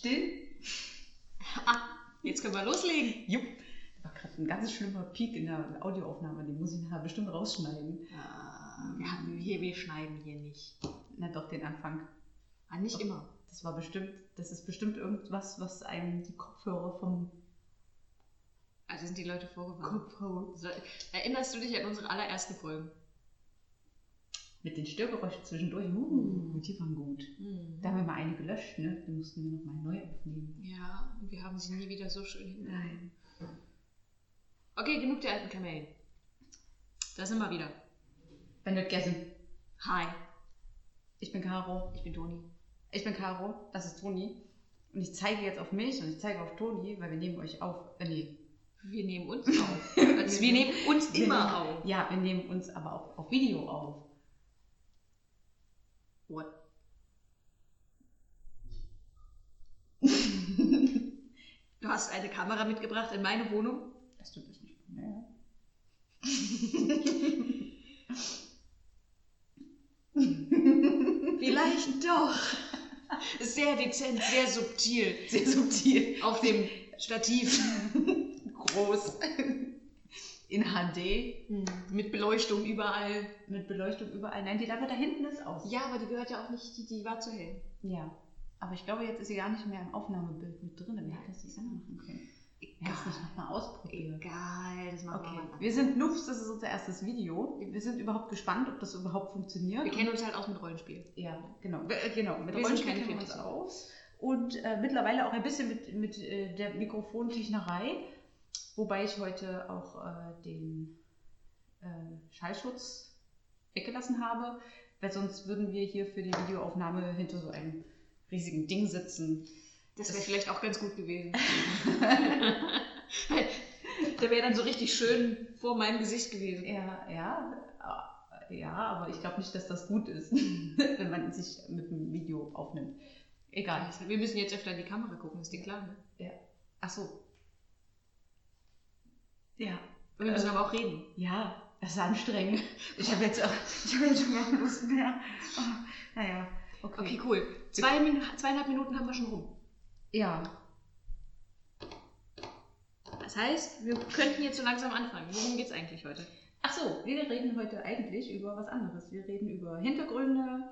Still. Jetzt können wir loslegen. Jupp. Da war gerade ein ganz schlimmer Peak in der Audioaufnahme, den muss ich nachher bestimmt rausschneiden. Wir schneiden hier nicht. Na doch, den Anfang. Nicht immer. Das ist bestimmt irgendwas, was einem die Kopfhörer vom Also sind die Leute vorgewarnt. Kopfhörer. Erinnerst du dich an unsere allerersten Folgen? Mit den Störgeräuschen zwischendurch, die waren gut. Da haben wir mal eine gelöscht, ne? Die mussten wir nochmal neu aufnehmen. Ja, und wir haben sie nie wieder so schön Nein. hinbekommen. Okay, genug der alten Kamellen. Da sind wir wieder. Ben wird gegessen. Hi. Ich bin Caro. Ich bin Toni. Ich bin Caro, das ist Toni. Und ich zeige jetzt auf mich und ich zeige auf Toni, weil wir nehmen euch auf. Wir nehmen uns auf. Also wir nehmen uns immer auf. Ja, wir nehmen uns aber auch auf Video auf. What? Du hast eine Kamera mitgebracht in meine Wohnung? Das tut das nicht. Naja. Vielleicht doch. Sehr dezent, sehr subtil. Sehr subtil. Auf dem Stativ. Groß. In HD. Mit Beleuchtung überall. Mit Beleuchtung überall. Nein, die Lampe da hinten ist aus. Ja, aber die gehört ja auch nicht, die war zu hell. Ja. Aber ich glaube, jetzt ist sie gar nicht mehr im Aufnahmebild mit drin. Wir hätten das zusammen machen können. Wir haben es nicht nochmal ausprobiert. Egal, das machen wir mal. Wir sind Noobs, das ist unser erstes Video. Wir sind überhaupt gespannt, ob das überhaupt funktioniert. Wir kennen uns halt aus mit Rollenspiel. Ja, genau. Mit Wir Rollenspiel kennen wir uns aus. Und mittlerweile auch ein bisschen mit der Mikrofontechnerei. Wobei ich heute auch den Schallschutz weggelassen habe. Weil sonst würden wir hier für die Videoaufnahme hinter so einem riesigen Ding sitzen. Das wäre vielleicht auch ganz gut gewesen. Der wäre dann so richtig schön vor meinem Gesicht gewesen. Ja, aber ich glaube nicht, dass das gut ist, wenn man sich mit dem Video aufnimmt. Egal. Wir müssen jetzt öfter in die Kamera gucken, ist dir klar, ne? Ja. Ach so. Ja. Wir müssen aber auch reden. Ja, das ist anstrengend. Ich habe jetzt schon keine Lust mehr. Oh, naja, okay, cool. 2,5 Minuten haben wir schon rum. Ja. Das heißt, wir könnten jetzt so langsam anfangen. Worum geht es eigentlich heute? Ach so, wir reden heute eigentlich über was anderes. Wir reden über Hintergründe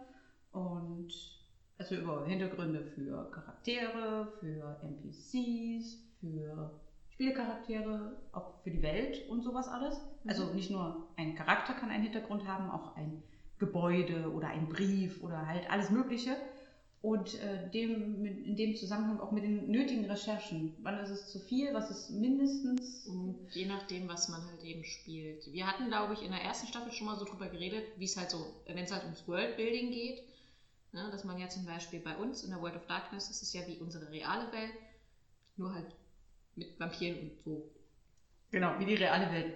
über Hintergründe für Charaktere, für NPCs, für Spielecharaktere, auch für die Welt und sowas alles. Also nicht nur ein Charakter kann einen Hintergrund haben, auch ein Gebäude oder ein Brief oder halt alles Mögliche. Und in dem Zusammenhang auch mit den nötigen Recherchen. Wann ist es zu viel, was ist mindestens? Und je nachdem, was man halt eben spielt. Wir hatten, glaube ich, in der ersten Staffel schon mal so drüber geredet, wie es halt so, wenn es halt ums Worldbuilding geht, ne, dass man ja zum Beispiel bei uns in der World of Darkness, das ist ja wie unsere reale Welt, nur halt mit Vampiren und so. Genau, wie die reale Welt.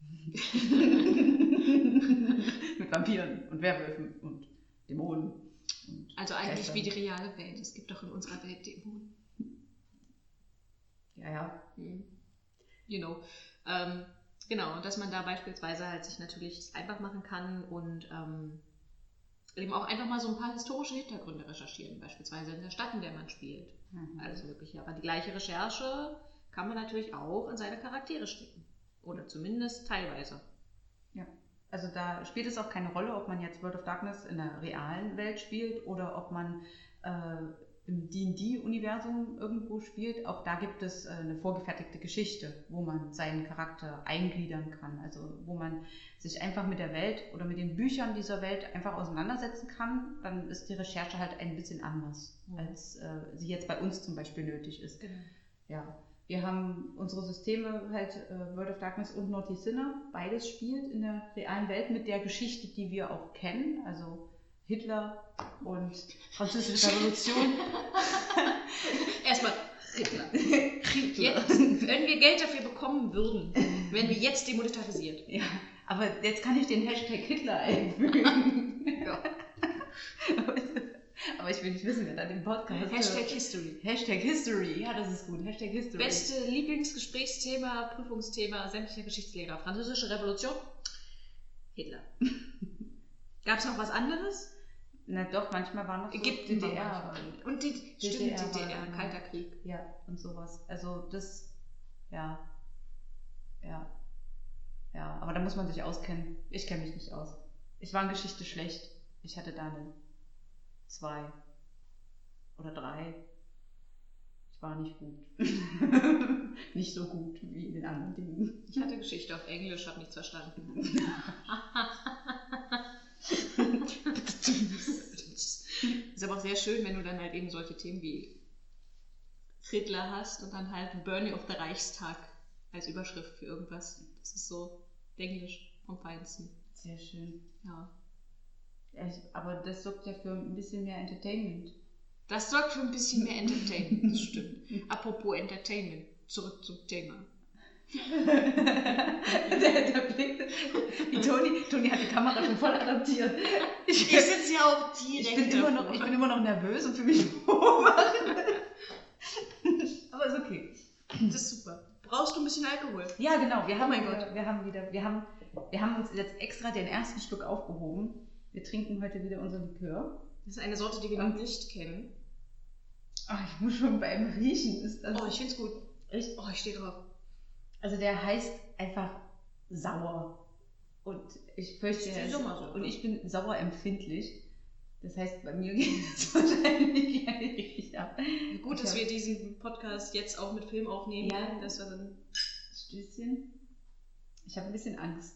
Mit Vampiren und Werwölfen und Dämonen. Also eigentlich wie die reale Welt. Es gibt doch in unserer Welt Dämonen. Ja. You know. Genau, und dass man da beispielsweise halt sich natürlich einfach machen kann und eben auch einfach mal so ein paar historische Hintergründe recherchieren, beispielsweise in der Stadt, in der man spielt. Alles Mögliche. Aber die gleiche Recherche kann man natürlich auch in seine Charaktere stecken. Oder zumindest teilweise. Ja. Also da spielt es auch keine Rolle, ob man jetzt World of Darkness in der realen Welt spielt oder ob man im D&D-Universum irgendwo spielt. Auch da gibt es eine vorgefertigte Geschichte, wo man seinen Charakter eingliedern kann. Also wo man sich einfach mit der Welt oder mit den Büchern dieser Welt einfach auseinandersetzen kann. Dann ist die Recherche halt ein bisschen anders, als sie jetzt bei uns zum Beispiel nötig ist. Genau. Ja. Wir haben unsere Systeme halt World of Darkness und Naughty Sinner, beides spielt in der realen Welt mit der Geschichte, die wir auch kennen, also Hitler und Französische Revolution. Erstmal Hitler. Jetzt, wenn wir Geld dafür bekommen würden, werden wir jetzt demonetarisiert. Ja, aber jetzt kann ich den Hashtag Hitler einfügen. Ja. Aber ich will nicht wissen, wer da den Podcast Hashtag History. Hashtag History, ja, das ist gut. Hashtag History. Beste Lieblingsgesprächsthema, Prüfungsthema sämtlicher Geschichtslehrer. Französische Revolution, Hitler. Gab es noch was anderes? Na doch, manchmal war noch so DDR. Und DDR, Kalter Krieg. Ja, und sowas. Also das, ja, aber da muss man sich auskennen. Ich kenne mich nicht aus. Ich war in Geschichte schlecht. Ich hatte da eine 2 oder 3. Ich war nicht gut. Nicht so gut wie in den anderen Dingen. Ich hatte Geschichte auf Englisch, habe nichts verstanden. Ist aber auch sehr schön, wenn du dann halt eben solche Themen wie Hitler hast und dann halt Burning of the Reichstag als Überschrift für irgendwas. Das ist so Englisch vom Feinsten. Sehr schön. Ja. Aber das sorgt ja für ein bisschen mehr Entertainment. Das sorgt für ein bisschen mehr Entertainment, das stimmt. Apropos Entertainment, zurück zum Thema. der Blick, wie Toni hat die Kamera schon voll adaptiert. Ich sitze ja auch direkt. Ich bin immer noch nervös und für mich beobachten. Aber ist okay. Das ist super. Brauchst du ein bisschen Alkohol? Ja, genau. Wir haben uns jetzt extra den ersten Schluck aufgehoben. Wir trinken heute wieder unser Likör. Das ist eine Sorte, die wir noch nicht kennen. Ach, ich muss schon beim Riechen. Ist das ich finde es gut. Echt? Oh, ich stehe drauf. Also der heißt einfach sauer. Und ich fürchte, und ich bin sauerempfindlich. Das heißt, bei mir geht es wahrscheinlich richtig ab. Gut, dass wir diesen Podcast jetzt auch mit Film aufnehmen. Ja, dass wir dann Stößchen. Ich habe ein bisschen Angst.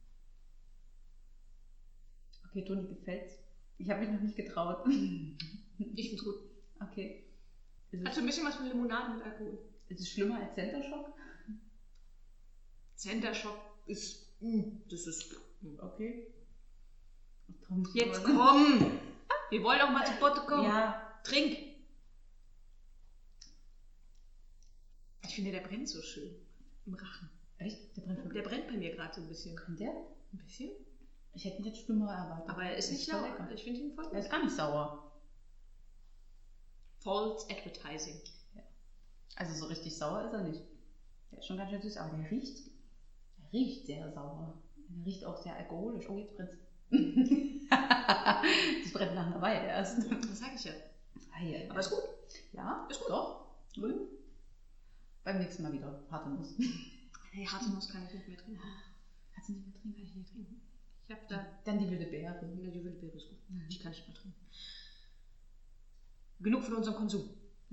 Okay, Toni gefällt's. Ich habe mich noch nicht getraut. Ich find's gut. Okay. Hast du ein bisschen was von Limonade mit Alkohol? Ist es schlimmer als Center Shock? Center Shock ist... das ist... Okay. Jetzt komm! Wir wollen auch mal zu Potte kommen. Ja. Trink! Ich finde, der brennt so schön. Im Rachen. Echt? Der brennt bei mir gerade so ein bisschen. Kann der? Ein bisschen? Ich hätte ihn jetzt schlimmer erwartet. Aber er ist nicht sauer. Ich finde ihn voll gut. Er ist gar nicht sauer. False Advertising. Ja. Also so richtig sauer ist er nicht. Der ist schon ganz schön süß, aber der riecht sehr sauer. Der riecht auch sehr alkoholisch. Oh, jetzt brennt's. Das brennt nach einer Weile erst. Das sage ich ja. Aber ist gut. Ja, ist gut. Doch. Beim nächsten Mal wieder harte Nuss. Nee, harte Nuss kann ich nicht mehr trinken. Kannst du nicht mehr trinken? Kann ich nicht trinken. Ich habe da... Dann die wilde Beere. Ja, die wilde Beere ist gut. Die kann ich mehr trinken. Genug von unserem Konsum.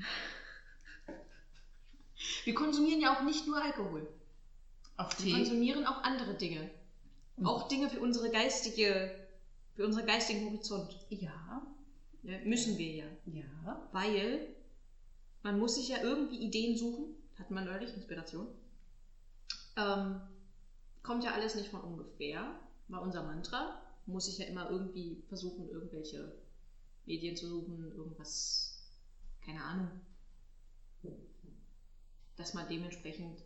Wir konsumieren ja auch nicht nur Alkohol. Wir konsumieren auch andere Dinge. Auch Dinge für unseren geistigen Horizont. Ja. Müssen wir ja. Ja. Weil man muss sich ja irgendwie Ideen suchen. Hatten wir neulich Inspiration. Kommt ja alles nicht von ungefähr. War unser Mantra. Muss ich ja immer irgendwie versuchen, irgendwelche Medien zu suchen, irgendwas, keine Ahnung. Dass man dementsprechend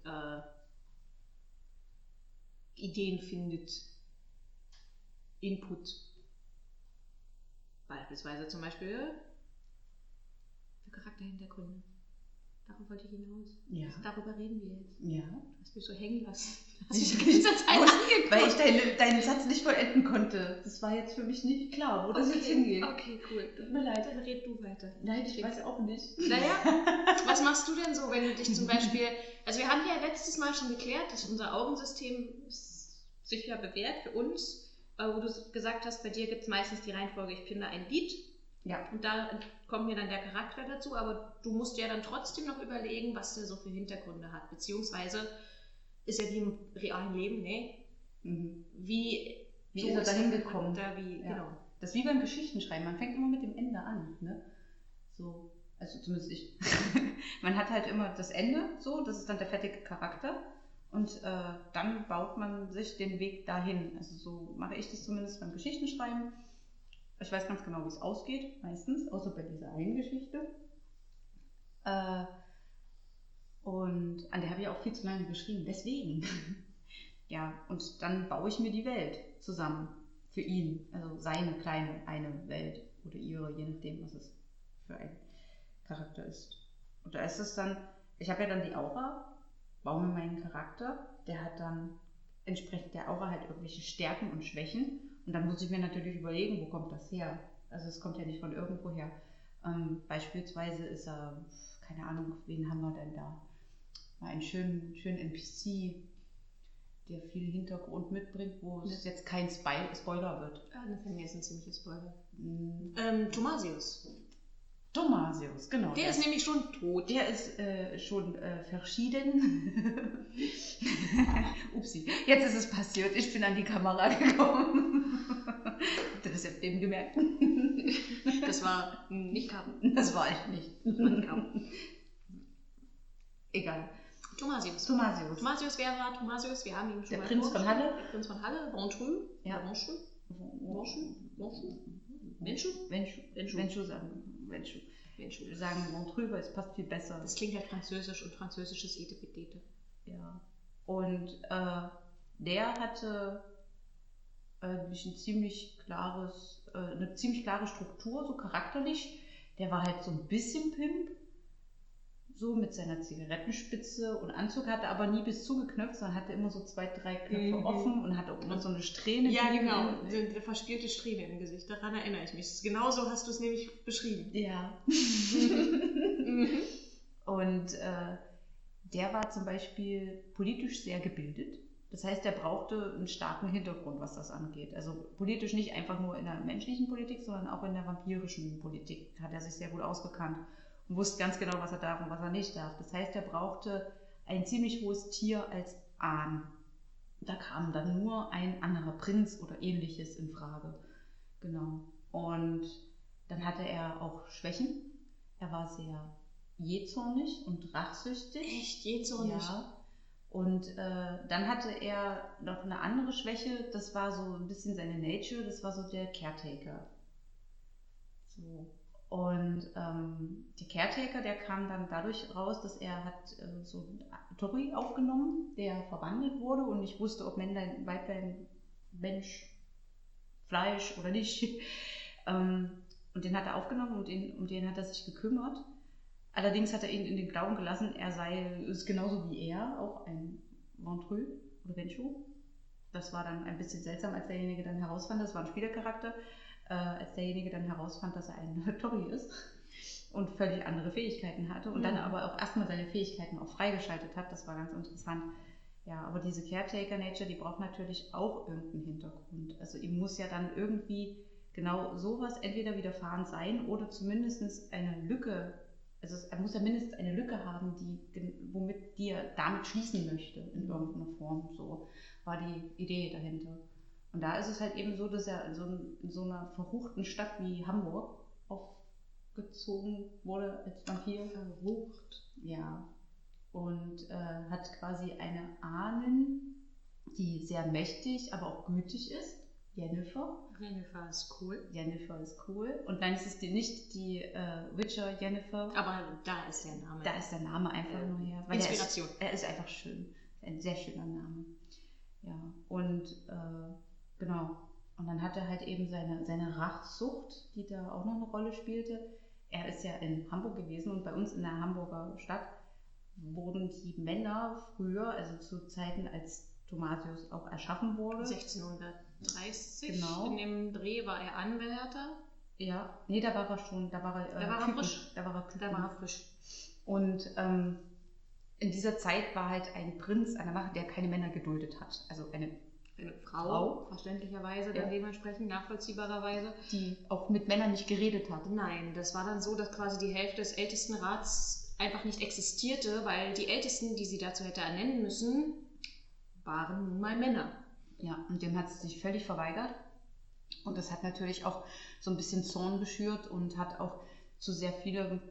Ideen findet, Input. Beispielsweise zum Beispiel für Charakterhintergründe. Darauf wollte ich hinaus. Ja. Darüber reden wir jetzt. Ja. Du hast mich so hängen lassen. Hast mich die ganze Zeit angeguckt. Weil ich deinen Satz nicht vollenden konnte. Das war jetzt für mich nicht klar, wo das jetzt hingeht. Okay, cool. Tut mir leid. Dann red du weiter. Nein, ich weiß auch nicht. Naja, was machst du denn so, wenn du dich zum Beispiel... Also wir haben ja letztes Mal schon geklärt, dass unser Augensystem sich ja bewährt für uns, wo du gesagt hast, bei dir gibt es meistens die Reihenfolge, ich finde ein Lied. Ja. Und da kommt mir dann der Charakter dazu, aber du musst ja dann trotzdem noch überlegen, was der so für Hintergründe hat, beziehungsweise ist ja wie im realen Leben, ne? Mhm. Wie ist er dahin gekommen? Genau. Das ist wie beim Geschichtenschreiben, man fängt immer mit dem Ende an, ne? So, also zumindest ich. Man hat halt immer das Ende, so, das ist dann der fertige Charakter und dann baut man sich den Weg dahin. Also so mache ich das zumindest beim Geschichtenschreiben. Ich weiß ganz genau, wie es ausgeht, meistens, außer bei dieser einen Geschichte. Und an der habe ich auch viel zu lange geschrieben, deswegen. Ja, und dann baue ich mir die Welt zusammen für ihn, also seine kleine eine Welt oder ihre, je nachdem, was es für ein Charakter ist. Und da ist es dann, ich habe ja dann die Aura, baue mir meinen Charakter, der hat dann entsprechend der Aura halt irgendwelche Stärken und Schwächen. Und dann muss ich mir natürlich überlegen, wo kommt das her? Also es kommt ja nicht von irgendwo her. Beispielsweise ist er, keine Ahnung, wen haben wir denn da? Mal einen schönen NPC, der viel Hintergrund mitbringt, wo es jetzt kein Spoiler wird. Das ist ein ziemlicher Spoiler. Thomasius. Thomasius, genau. Der ist nämlich schon tot. Der ist schon verschieden. Upsi, jetzt ist es passiert. Ich bin an die Kamera gekommen. Das habt ihr eben gemerkt. Das war nicht Carmen. Das war ich nicht. Egal. Thomasius. Thomasius, wer war Thomasius? Wir haben ihn schon der mal Prinz von Halle. Der Prinz von Halle, Ventrue. Ja. Ventrue sagen Ventrue, weil es passt viel besser. Das klingt halt französisch und französisches Etepetete. Ja. Und der hatte eine ziemlich klare Struktur, so charakterlich. Der war halt so ein bisschen Pimp, so mit seiner Zigarettenspitze und Anzug, hatte aber nie bis zugeknöpft, sondern hatte immer so 2, 3 Knöpfe offen und hatte auch immer so eine Strähne. Ja, genau, eine verspielte Strähne im Gesicht, daran erinnere ich mich. Genau so hast du es nämlich beschrieben. Ja. Und der war zum Beispiel politisch sehr gebildet. Das heißt, er brauchte einen starken Hintergrund, was das angeht. Also politisch nicht einfach nur in der menschlichen Politik, sondern auch in der vampirischen Politik hat er sich sehr gut ausgekannt und wusste ganz genau, was er darf und was er nicht darf. Das heißt, er brauchte ein ziemlich hohes Tier als Ahn. Da kam dann nur ein anderer Prinz oder ähnliches in Frage. Genau. Und dann hatte er auch Schwächen. Er war sehr jähzornig und rachsüchtig. Echt jähzornig? Ja. Und dann hatte er noch eine andere Schwäche, das war so ein bisschen seine Nature, das war so der Caretaker. So. Und der Caretaker, der kam dann dadurch raus, dass er hat so einen Tori aufgenommen, der verwandelt wurde und nicht wusste, ob Männlein, Weiblein, Mensch, Fleisch oder nicht. Und den hat er aufgenommen und um den hat er sich gekümmert. Allerdings hat er ihn in den Glauben gelassen, ist genauso wie er auch ein Ventrue oder Ventrue. Das war dann ein bisschen seltsam, als derjenige dann herausfand, das war ein Spielercharakter, als derjenige dann herausfand, dass er ein Tori ist und völlig andere Fähigkeiten hatte und dann aber auch erstmal seine Fähigkeiten auch freigeschaltet hat. Das war ganz interessant. Ja, aber diese Caretaker-Nature, die braucht natürlich auch irgendeinen Hintergrund. Also ihm muss ja dann irgendwie genau sowas entweder widerfahren sein oder zumindest eine Lücke. Also er muss ja mindestens eine Lücke haben, die er damit schließen möchte in irgendeiner Form. So war die Idee dahinter. Und da ist es halt eben so, dass er in so einer verruchten Stadt wie Hamburg aufgezogen wurde als Vampir. Verrucht? Ja. Und hat quasi eine Ahnen, die sehr mächtig, aber auch gütig ist. Jennifer ist cool. Jennifer ist cool. Und nein, es ist nicht die Witcher Jennifer. Aber da ist der Name. Da ist der Name einfach nur her. Weil Inspiration. Er ist einfach schön. Ein sehr schöner Name. Ja, und genau. Und dann hat er halt eben seine Rachsucht, die da auch noch eine Rolle spielte. Er ist ja in Hamburg gewesen und bei uns in der Hamburger Stadt wurden die Männer früher, also zu Zeiten, als Thomasius auch erschaffen wurde. 1630. Genau. In dem Dreh war er Anwärter. Ja, nee, da war er schon, da war er frisch. Da war er frisch. Und in dieser Zeit war halt ein Prinz an der Macht, der keine Männer geduldet hat. Also eine Frau, verständlicherweise, dann dementsprechend nachvollziehbarerweise. Die auch mit Männern nicht geredet hat. Nein, das war dann so, dass quasi die Hälfte des Ältestenrats einfach nicht existierte, weil die Ältesten, die sie dazu hätte ernennen müssen, waren nun mal Männer. Ja, und dem hat sie sich völlig verweigert. Und das hat natürlich auch so ein bisschen Zorn geschürt und hat auch zu sehr viel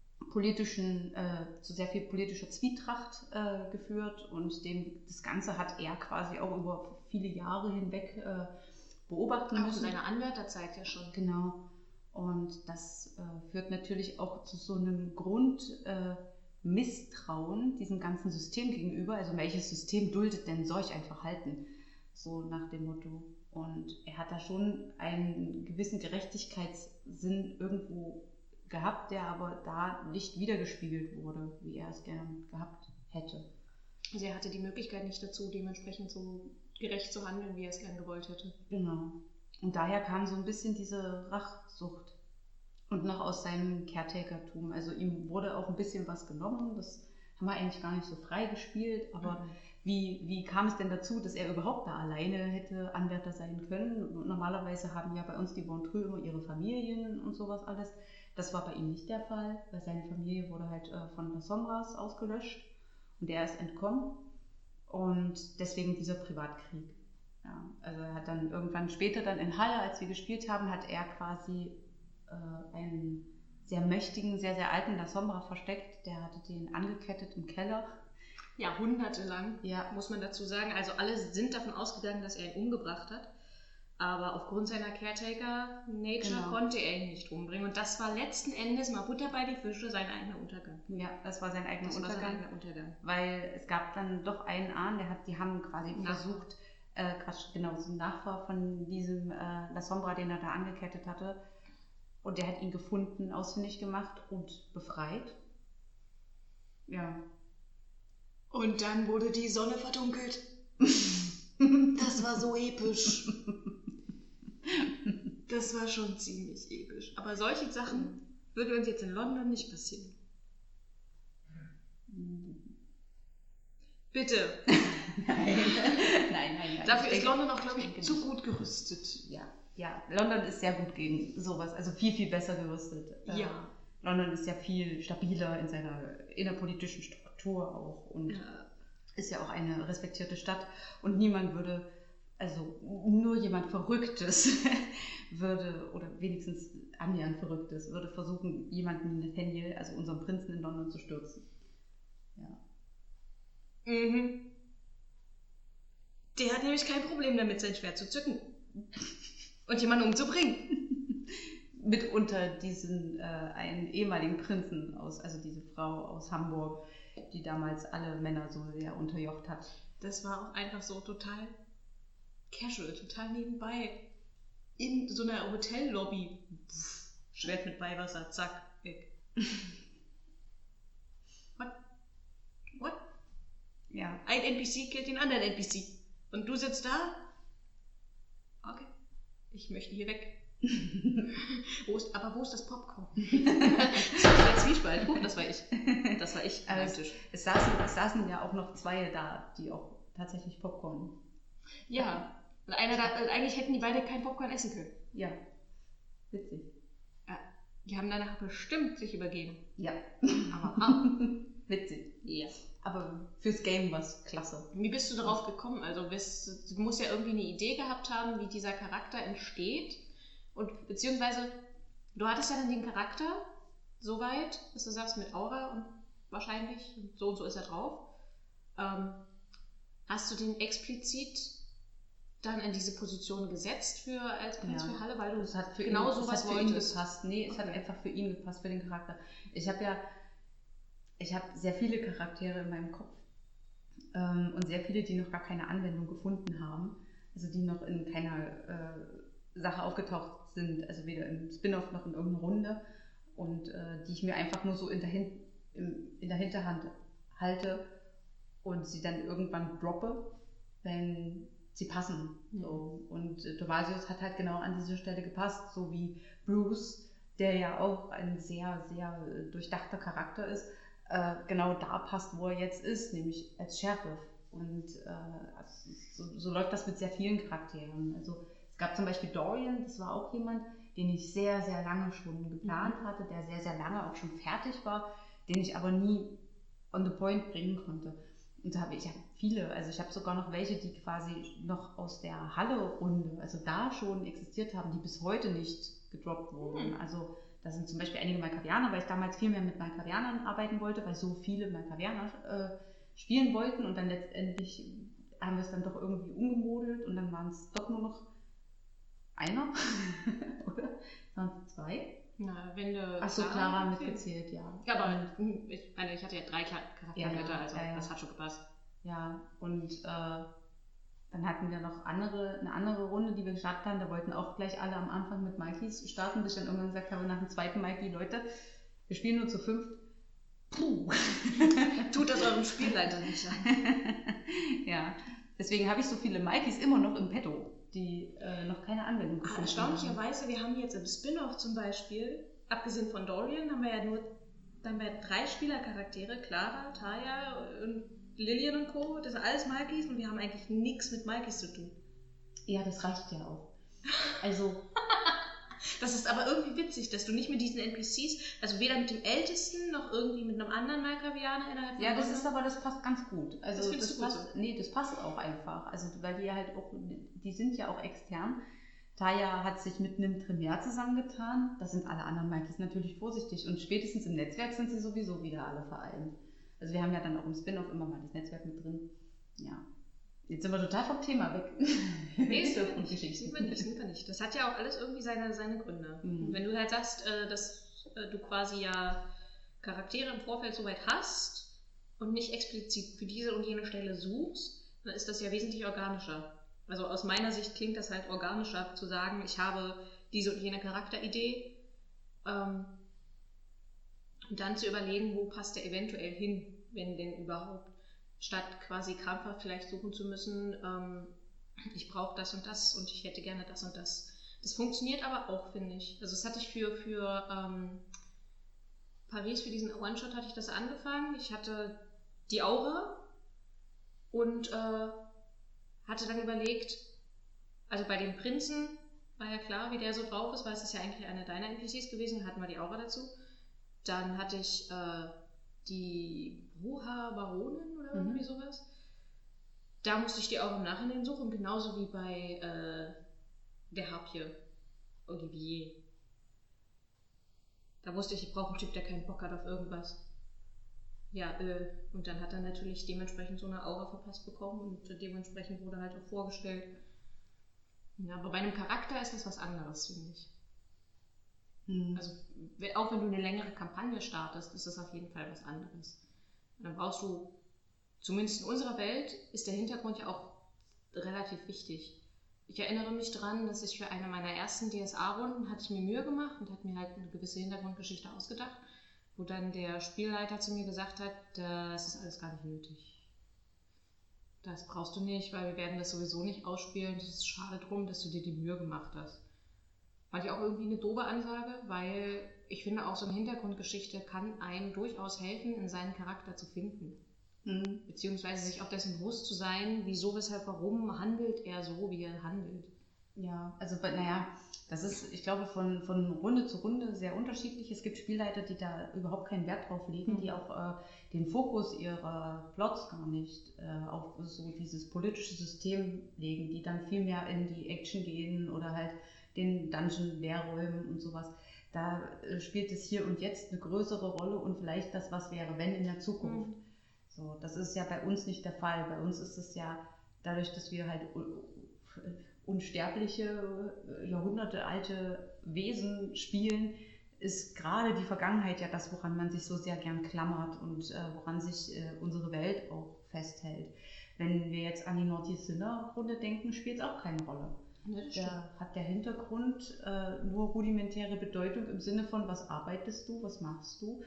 politischer Zwietracht geführt. Und das Ganze hat er quasi auch über viele Jahre hinweg beobachten müssen. Auch seine Anwärterzeit ja schon. Genau. Und das führt natürlich auch zu so einem Misstrauen diesem ganzen System gegenüber. Also welches System duldet denn solch ein Verhalten? So nach dem Motto. Und er hat da schon einen gewissen Gerechtigkeitssinn irgendwo gehabt, der aber da nicht wiedergespiegelt wurde, wie er es gern gehabt hätte. Also er hatte die Möglichkeit nicht dazu, dementsprechend so gerecht zu handeln, wie er es gern gewollt hätte. Genau. Und daher kam so ein bisschen diese Rachsucht. Und noch aus seinem Caretaker-Tum. Also ihm wurde auch ein bisschen was genommen. Das haben wir eigentlich gar nicht so frei gespielt. Aber wie kam es denn dazu, dass er überhaupt da alleine hätte Anwärter sein können? Normalerweise haben ja bei uns die Montreux immer ihre Familien und sowas alles. Das war bei ihm nicht der Fall, weil seine Familie wurde halt von La Sombras ausgelöscht und er ist entkommen. Und deswegen dieser Privatkrieg. Ja, also er hat dann irgendwann später dann in Halle, als wir gespielt haben, hat er quasi einen sehr mächtigen, sehr, sehr alten La Sombra versteckt. Der hatte den angekettet im Keller. Jahrhundertelang, muss man dazu sagen. Also alle sind davon ausgegangen, dass er ihn umgebracht hat. Aber aufgrund seiner Caretaker-Nature konnte er ihn nicht umbringen. Und das war letzten Endes, mal Butter bei die Fische, sein eigener Untergang. Ja, das war sein eigener Untergang. Weil es gab dann doch einen Ahn, die haben quasi versucht, so ein Nachfahr von diesem La Sombra, den er da angekettet hatte. Und der hat ihn gefunden, ausfindig gemacht und befreit. Ja. Und dann wurde die Sonne verdunkelt. Das war so episch. Das war schon ziemlich episch. Aber solche Sachen würden uns jetzt in London nicht passieren. Bitte. Nein. Dafür ist London auch, glaube ich, zu gut gerüstet. Ja, London ist sehr gut gegen sowas, also viel, viel besser gerüstet. Ja. London ist ja viel stabiler in seiner innerpolitischen Struktur auch und ist ja auch eine respektierte Stadt und niemand würde, also nur jemand Verrücktes würde, oder wenigstens annähernd Verrücktes, würde versuchen, jemanden wie Nathaniel, also unseren Prinzen in London, zu stürzen. Ja. Der hat nämlich kein Problem damit, sein Schwert zu zücken. Und jemanden umzubringen. Mitunter diesen einen ehemaligen Prinzen also diese Frau aus Hamburg, die damals alle Männer so sehr unterjocht hat. Das war auch einfach so total casual, total nebenbei. In so einer Hotellobby. Schwert mit Weihwasser, zack, weg. What? Ja. Ein NPC killt den anderen NPC. Und du sitzt da? Okay. Ich möchte hier weg. Wo ist das Popcorn? Das war der Zwiespalt. Das war ich. Es saßen ja auch noch zwei da, die auch tatsächlich Popcorn. Ja. Und eigentlich hätten die beide kein Popcorn essen können. Ja. Witzig. Die haben danach bestimmt sich übergeben. Ja. Aber witzig. Ja. Aber fürs Game war es klasse. Wie bist du darauf gekommen? Also du musst ja irgendwie eine Idee gehabt haben, wie dieser Charakter entsteht. Und beziehungsweise, du hattest ja dann den Charakter so weit, dass du sagst, mit Aura und wahrscheinlich, so und so ist er drauf. Hast du den explizit dann in diese Position gesetzt als Prinz für Halle, weil du es hat für genau sowas für ihn gepasst. Nee, es hat einfach für ihn gepasst, für den Charakter. Ich habe sehr viele Charaktere in meinem Kopf und sehr viele, die noch gar keine Anwendung gefunden haben, also die noch in keiner Sache aufgetaucht sind, also weder im Spin-off noch in irgendeiner Runde und die ich mir einfach nur so in der Hinterhand halte und sie dann irgendwann droppe, wenn sie passen. So. Und Tomasius hat halt genau an diese Stelle gepasst, so wie Bruce, der ja auch ein sehr, sehr durchdachter Charakter ist, genau da passt, wo er jetzt ist, nämlich als Sheriff. Und so läuft das mit sehr vielen Charakteren. Also es gab zum Beispiel Dorian, das war auch jemand, den ich sehr, sehr lange schon geplant hatte, der sehr, sehr lange auch schon fertig war, den ich aber nie on the point bringen konnte. Und da habe ich viele, also ich habe sogar noch welche, die quasi noch aus der Halle-Runde, also da schon existiert haben, die bis heute nicht gedroppt wurden. Also da sind zum Beispiel einige Malkavianer, weil ich damals viel mehr mit Malkavianern arbeiten wollte, weil so viele Malkavianer spielen wollten und dann letztendlich haben wir es dann doch irgendwie umgemodelt und dann waren es doch nur noch einer, oder? Waren es zwei? Na, wenn du... Achso, Clara mitgezählt, ja. Ja, aber ich hatte ja 3 Charaktere, also das hat schon gepasst. Ja, und dann hatten wir noch eine andere Runde, die wir gestartet haben. Da wollten auch gleich alle am Anfang mit Mikeys starten, bis ich dann irgendwann gesagt habe, nach dem zweiten Mikey, Leute, wir spielen nur zu 5. Puh. Tut das eurem Spielleiter nicht an. Ja, deswegen habe ich so viele Mikeys immer noch im Petto, die noch keine Anwendung gefunden haben. Erstaunlicherweise, wir haben jetzt im Spin-off zum Beispiel abgesehen von Dorian, haben wir ja nur 3 Spielercharaktere, Clara, Taya und Lillian und Co. Das sind alles Malkis und wir haben eigentlich nichts mit Malkis zu tun. Ja, das reicht ja auch. Also... Das ist aber irgendwie witzig, dass du nicht mit diesen NPCs, also weder mit dem Ältesten noch irgendwie mit einem anderen Malkavianer innerhalb von... Ja, das passt ganz gut. Also das passt, so? Nee, das passt auch einfach. Also weil die halt auch, die sind ja auch extern. Taya hat sich mit einem Tremere zusammengetan. Da sind alle anderen Malkis natürlich vorsichtig. Und spätestens im Netzwerk sind sie sowieso wieder alle vereint. Also wir haben ja dann auch im Spin-off immer mal das Netzwerk mit drin. Ja. Jetzt sind wir total vom Thema weg. Nee, sind wir nicht. Das hat ja auch alles irgendwie seine Gründe. Mhm. Wenn du halt sagst, dass du quasi ja Charaktere im Vorfeld soweit hast und nicht explizit für diese und jene Stelle suchst, dann ist das ja wesentlich organischer. Also aus meiner Sicht klingt das halt organischer, zu sagen, ich habe diese und jene Charakteridee und dann zu überlegen, wo passt der eventuell hin, wenn denn überhaupt. Statt quasi krampfhaft vielleicht suchen zu müssen, ich brauche das und ich hätte gerne das und das. Das funktioniert aber auch, finde ich. Also das hatte ich für Paris, für diesen One-Shot hatte ich das angefangen. Ich hatte die Aura und hatte dann überlegt, also bei dem Prinzen war ja klar, wie der so drauf ist, weil es ist ja eigentlich einer deiner NPCs gewesen, da hatten wir die Aura dazu. Dann hatte ich die Bruha Baronin oder irgendwie sowas. Da musste ich die auch im Nachhinein suchen, genauso wie bei der Harpie Olivier. Da wusste ich brauche einen Typ, der keinen Bock hat auf irgendwas. Ja, und dann hat er natürlich dementsprechend so eine Aura verpasst bekommen und dementsprechend wurde halt auch vorgestellt. Ja, aber bei einem Charakter ist das was anderes, finde ich. Also auch wenn du eine längere Kampagne startest, ist das auf jeden Fall was anderes. Und dann brauchst du, zumindest in unserer Welt, ist der Hintergrund ja auch relativ wichtig. Ich erinnere mich daran, dass ich für eine meiner ersten DSA-Runden hatte ich mir Mühe gemacht und hatte mir halt eine gewisse Hintergrundgeschichte ausgedacht, wo dann der Spielleiter zu mir gesagt hat, das ist alles gar nicht nötig. Das brauchst du nicht, weil wir werden das sowieso nicht ausspielen. Es ist schade drum, dass du dir die Mühe gemacht hast. Fand ich auch irgendwie eine doofe Ansage, weil ich finde, auch so eine Hintergrundgeschichte kann einem durchaus helfen, in seinen Charakter zu finden. Beziehungsweise sich auch dessen bewusst zu sein, wieso, weshalb, warum handelt er so, wie er handelt. Ja, also naja, das ist, ich glaube, von Runde zu Runde sehr unterschiedlich. Es gibt Spielleiter, die da überhaupt keinen Wert drauf legen, die auch den Fokus ihrer Plots gar nicht auf so dieses politische System legen, die dann viel mehr in die Action gehen oder halt den Dungeon leer räumen und sowas. Da spielt es hier und jetzt eine größere Rolle und vielleicht das, was wäre, wenn in der Zukunft. So, das ist ja bei uns nicht der Fall. Bei uns ist es ja dadurch, dass wir halt unsterbliche, jahrhundertealte Wesen spielen, ist gerade die Vergangenheit ja das, woran man sich so sehr gern klammert und woran sich unsere Welt auch festhält. Wenn wir jetzt an die Naughty Sinner Runde denken, spielt es auch keine Rolle. Da hat der Hintergrund nur rudimentäre Bedeutung im Sinne von, was arbeitest du, was machst du,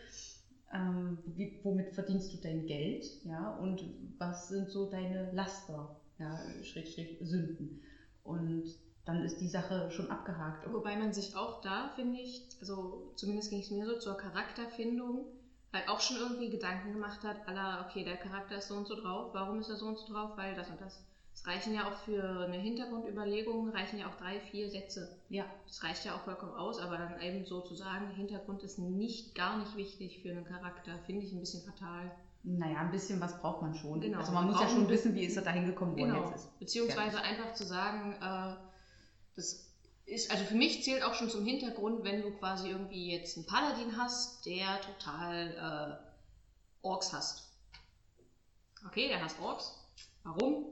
womit verdienst du dein Geld, ja, und was sind so deine Laster, ja, Schrägstrich Sünden. Und dann ist die Sache schon abgehakt. Wobei man sich auch da, finde ich, also zumindest ging es mir so, zur Charakterfindung halt auch schon irgendwie Gedanken gemacht hat, okay, der Charakter ist so und so drauf, warum ist er so und so drauf, weil das und das. Es reichen ja auch für eine Hintergrundüberlegung, reichen ja auch 3, 4 Sätze. Ja. Das reicht ja auch vollkommen aus, aber dann eben so zu sagen, Hintergrund ist gar nicht wichtig für einen Charakter, finde ich ein bisschen fatal. Naja, ein bisschen was braucht man schon. Genau. Also man muss ja schon wissen, wie ist er da hingekommen, wo er jetzt ist. Beziehungsweise einfach zu sagen, das ist, also für mich zählt auch schon zum Hintergrund, wenn du quasi irgendwie jetzt einen Paladin hast, der total Orks hasst. Okay, der hasst Orks. Warum?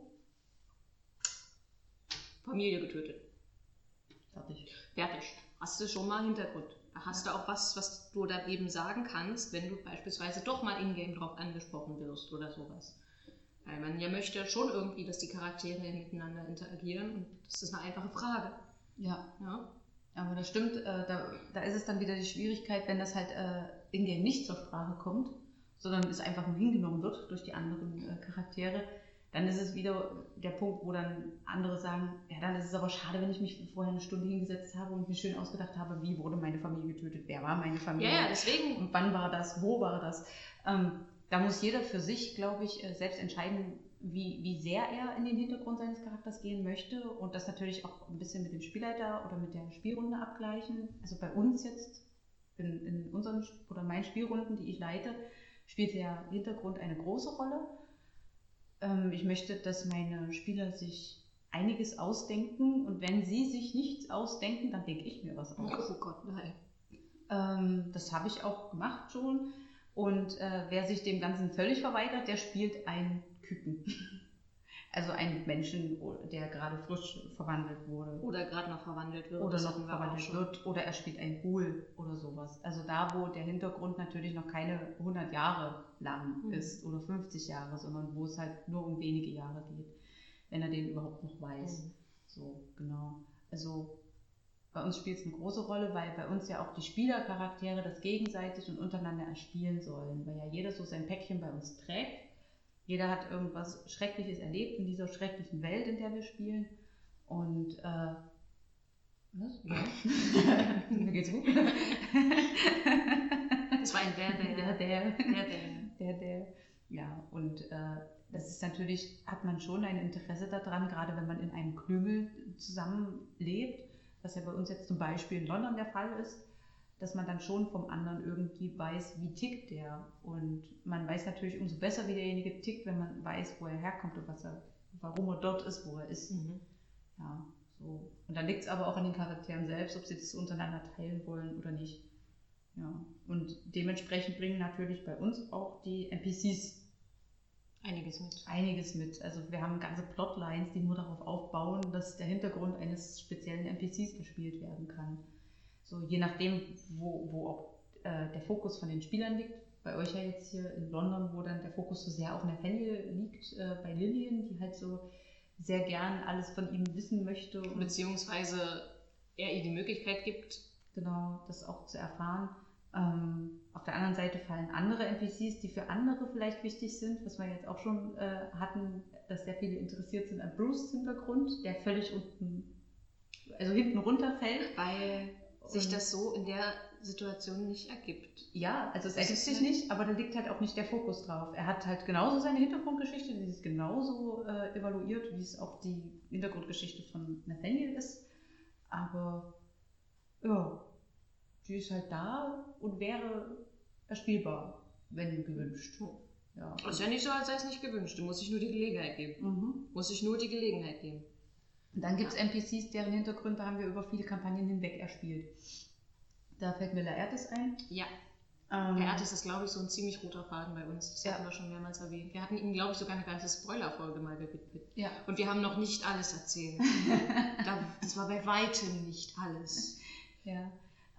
Familie getötet. Fertig. Hast du schon mal Hintergrund. Da hast du auch was du da eben sagen kannst, wenn du beispielsweise doch mal in-game drauf angesprochen wirst oder sowas. Weil man ja möchte schon irgendwie, dass die Charaktere miteinander interagieren und das ist eine einfache Frage. Ja. Aber das stimmt, da ist es dann wieder die Schwierigkeit, wenn das halt in-game nicht zur Sprache kommt, sondern es einfach nur hingenommen wird durch die anderen Charaktere, dann ist es wieder der Punkt, wo dann andere sagen, ja, dann ist es aber schade, wenn ich mich vorher eine Stunde hingesetzt habe und mir schön ausgedacht habe, wie wurde meine Familie getötet, wer war meine Familie, Ja, deswegen. und wann war das, wo war das. Da muss jeder für sich, glaube ich, selbst entscheiden, wie sehr er in den Hintergrund seines Charakters gehen möchte und das natürlich auch ein bisschen mit dem Spielleiter oder mit der Spielrunde abgleichen. Also bei uns jetzt, in unseren oder meinen Spielrunden, die ich leite, spielt der Hintergrund eine große Rolle. Ich möchte, dass meine Spieler sich einiges ausdenken und wenn sie sich nichts ausdenken, dann denke ich mir was aus. Oh Gott, nein. Das habe ich auch gemacht schon. Und wer sich dem Ganzen völlig verweigert, der spielt einen Küken. Also einen Menschen, der gerade frisch verwandelt wurde. Oder gerade noch verwandelt wird. Oder noch verwandelt wird. Oder er spielt einen Ghoul oder sowas. Also da, wo der Hintergrund natürlich noch keine 100 Jahre lang ist oder 50 Jahre, sondern wo es halt nur um wenige Jahre geht, wenn er den überhaupt noch weiß. So, genau. Also bei uns spielt es eine große Rolle, weil bei uns ja auch die Spielercharaktere das gegenseitig und untereinander erspielen sollen, weil ja jeder so sein Päckchen bei uns trägt. Jeder hat irgendwas Schreckliches erlebt in dieser schrecklichen Welt, in der wir spielen. Und was? Ja. Mir geht's gut. Das war ein der. Ja, und das ist natürlich, hat man schon ein Interesse daran, gerade wenn man in einem Klüngel zusammenlebt, was ja bei uns jetzt zum Beispiel in London der Fall ist, dass man dann schon vom anderen irgendwie weiß, wie tickt der. Und man weiß natürlich umso besser, wie derjenige tickt, wenn man weiß, wo er herkommt und warum er dort ist, wo er ist. Ja, so. Und dann liegt es aber auch an den Charakteren selbst, ob sie das untereinander teilen wollen oder nicht. Ja. Und dementsprechend bringen natürlich bei uns auch die NPCs einiges mit. Also wir haben ganze Plotlines, die nur darauf aufbauen, dass der Hintergrund eines speziellen NPCs gespielt werden kann. So, je nachdem, wo auch der Fokus von den Spielern liegt. Bei euch ja jetzt hier in London, wo dann der Fokus so sehr auf Nathaniel liegt, bei Lillian, die halt so sehr gern alles von ihm wissen möchte. Beziehungsweise er ihr die Möglichkeit gibt, genau, das auch zu erfahren. Auf der anderen Seite fallen andere NPCs, die für andere vielleicht wichtig sind, was wir jetzt auch schon hatten, dass sehr viele interessiert sind an Bruce' Hintergrund, der völlig hinten runterfällt. Weil sich das so in der Situation nicht ergibt. Ja, also es ergibt sich nicht, aber da liegt halt auch nicht der Fokus drauf. Er hat halt genauso seine Hintergrundgeschichte, die ist genauso evaluiert, wie es auch die Hintergrundgeschichte von Nathaniel ist. Aber ja, die ist halt da und wäre erspielbar, wenn gewünscht. Ja. Ist ja nicht so, als sei es nicht gewünscht. Du musst sich nur die Gelegenheit geben. Und dann gibt es NPCs, deren Hintergründe haben wir über viele Kampagnen hinweg erspielt. Da fällt mir Laertes ein. Ja. Laertes ist, glaube ich, so ein ziemlich roter Faden bei uns. Das hatten wir schon mehrmals erwähnt. Wir hatten ihm, glaube ich, sogar eine ganze Spoiler-Folge mal gewidmet. Ja. Und wir haben noch nicht alles erzählt. Das war bei weitem nicht alles. Ja.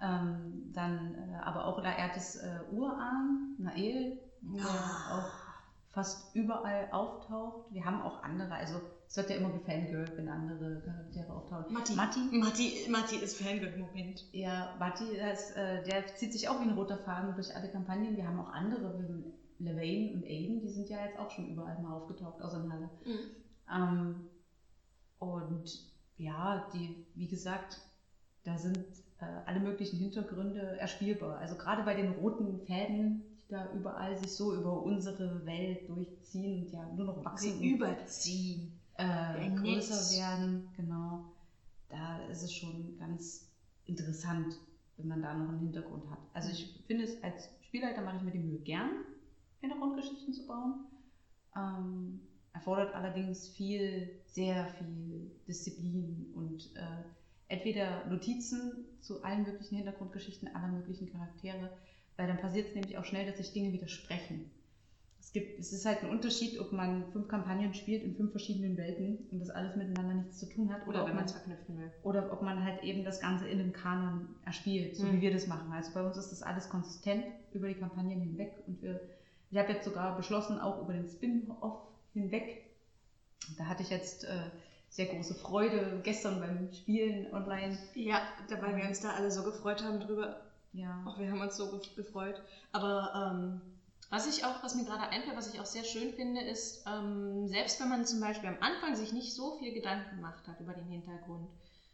Aber auch Laertes Urahn, Nael, der auch fast überall auftaucht. Wir haben auch andere, also es wird ja immer gefangirlt, wenn andere Charaktere auftauchen. Matti ist Fangirl im Moment. Ja, Matti, der zieht sich auch wie ein roter Faden durch alle Kampagnen. Wir haben auch andere, wie Levane und Aiden, die sind ja jetzt auch schon überall mal aufgetaucht, außer in Halle. Und ja, wie gesagt, da sind alle möglichen Hintergründe erspielbar. Also gerade bei den roten Fäden, die da überall sich so über unsere Welt durchziehen und ja nur noch wachsen. Sie überziehen. Größer werden, genau. Da ist es schon ganz interessant, wenn man da noch einen Hintergrund hat. Also ich finde es als Spielleiter mache ich mir die Mühe gern, Hintergrundgeschichten zu bauen. Erfordert allerdings sehr viel Disziplin und entweder Notizen zu allen möglichen Hintergrundgeschichten aller möglichen Charaktere, weil dann passiert es nämlich auch schnell, dass sich Dinge widersprechen. Es ist halt ein Unterschied, ob man 5 Kampagnen spielt in 5 verschiedenen Welten und das alles miteinander nichts zu tun hat. Oder wenn man es verknüpfen will. Oder ob man halt eben das Ganze in einem Kanon erspielt, so wie wir das machen. Also bei uns ist das alles konsistent über die Kampagnen hinweg und ich habe jetzt sogar beschlossen, auch über den Spin-Off hinweg. Da hatte ich jetzt sehr große Freude gestern beim Spielen online. Ja, weil wir uns da alle so gefreut haben drüber. Ja. Auch wir haben uns so gefreut. Aber Was mir gerade einfällt, was ich auch sehr schön finde, ist, selbst wenn man zum Beispiel am Anfang sich nicht so viel Gedanken gemacht hat über den Hintergrund,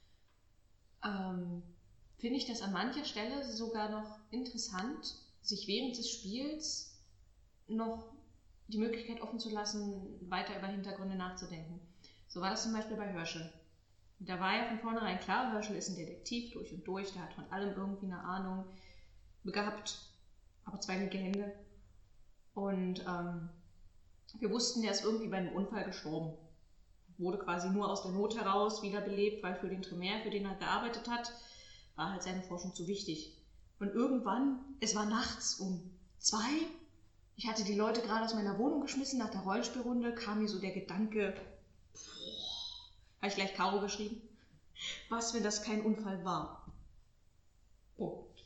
finde ich das an mancher Stelle sogar noch interessant, sich während des Spiels noch die Möglichkeit offen zu lassen, weiter über Hintergründe nachzudenken. So war das zum Beispiel bei Herschel. Da war ja von vornherein klar, Herschel ist ein Detektiv durch und durch, der hat von allem irgendwie eine Ahnung gehabt, aber 2 linke Hände. Und wir wussten, der ist irgendwie bei einem Unfall gestorben. Wurde quasi nur aus der Not heraus wiederbelebt, weil für den Tremere, für den er gearbeitet hat, war halt seine Forschung zu wichtig. Und irgendwann, es war nachts um 2, ich hatte die Leute gerade aus meiner Wohnung geschmissen, nach der Rollenspielrunde kam mir so der Gedanke, habe ich gleich Caro geschrieben, was, wenn das kein Unfall war? Punkt.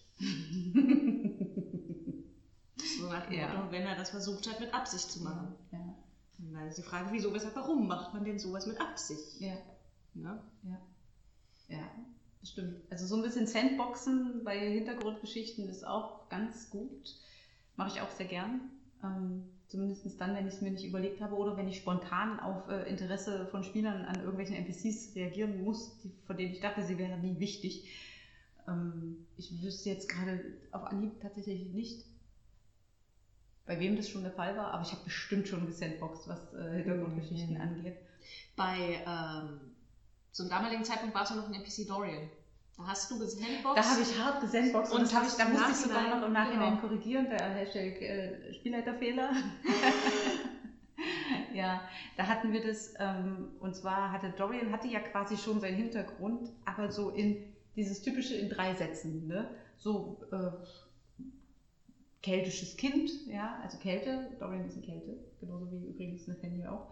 So nach dem Motto, wenn er das versucht hat, mit Absicht zu machen. Ja. Und dann ist die Frage, wieso, weshalb, warum macht man denn sowas mit Absicht? Ja. Ne? Ja, das stimmt. Also so ein bisschen Sandboxen bei Hintergrundgeschichten ist auch ganz gut. Mache ich auch sehr gern. Zumindest dann, wenn ich es mir nicht überlegt habe oder wenn ich spontan auf Interesse von Spielern an irgendwelchen NPCs reagieren muss, von denen ich dachte, sie wären nie wichtig. Ich wüsste jetzt gerade auf Anhieb tatsächlich nicht, bei wem das schon der Fall war, aber ich habe bestimmt schon gesandboxt, was Hintergrundgeschichten angeht. Zum damaligen Zeitpunkt war es ja noch ein NPC Dorian. Da hast du gesandboxt. Da habe ich hart gesandboxt und da musste ich sogar noch im Nachhinein korrigieren, der Hashtag Spielleiterfehler. Ja, da hatten wir das, und zwar Dorian hatte ja quasi schon seinen Hintergrund, aber so in dieses typische in 3 Sätzen, ne? So keltisches Kind, ja, also Kälte, Dorian ist eine Kälte, genauso wie übrigens Nathaniel auch.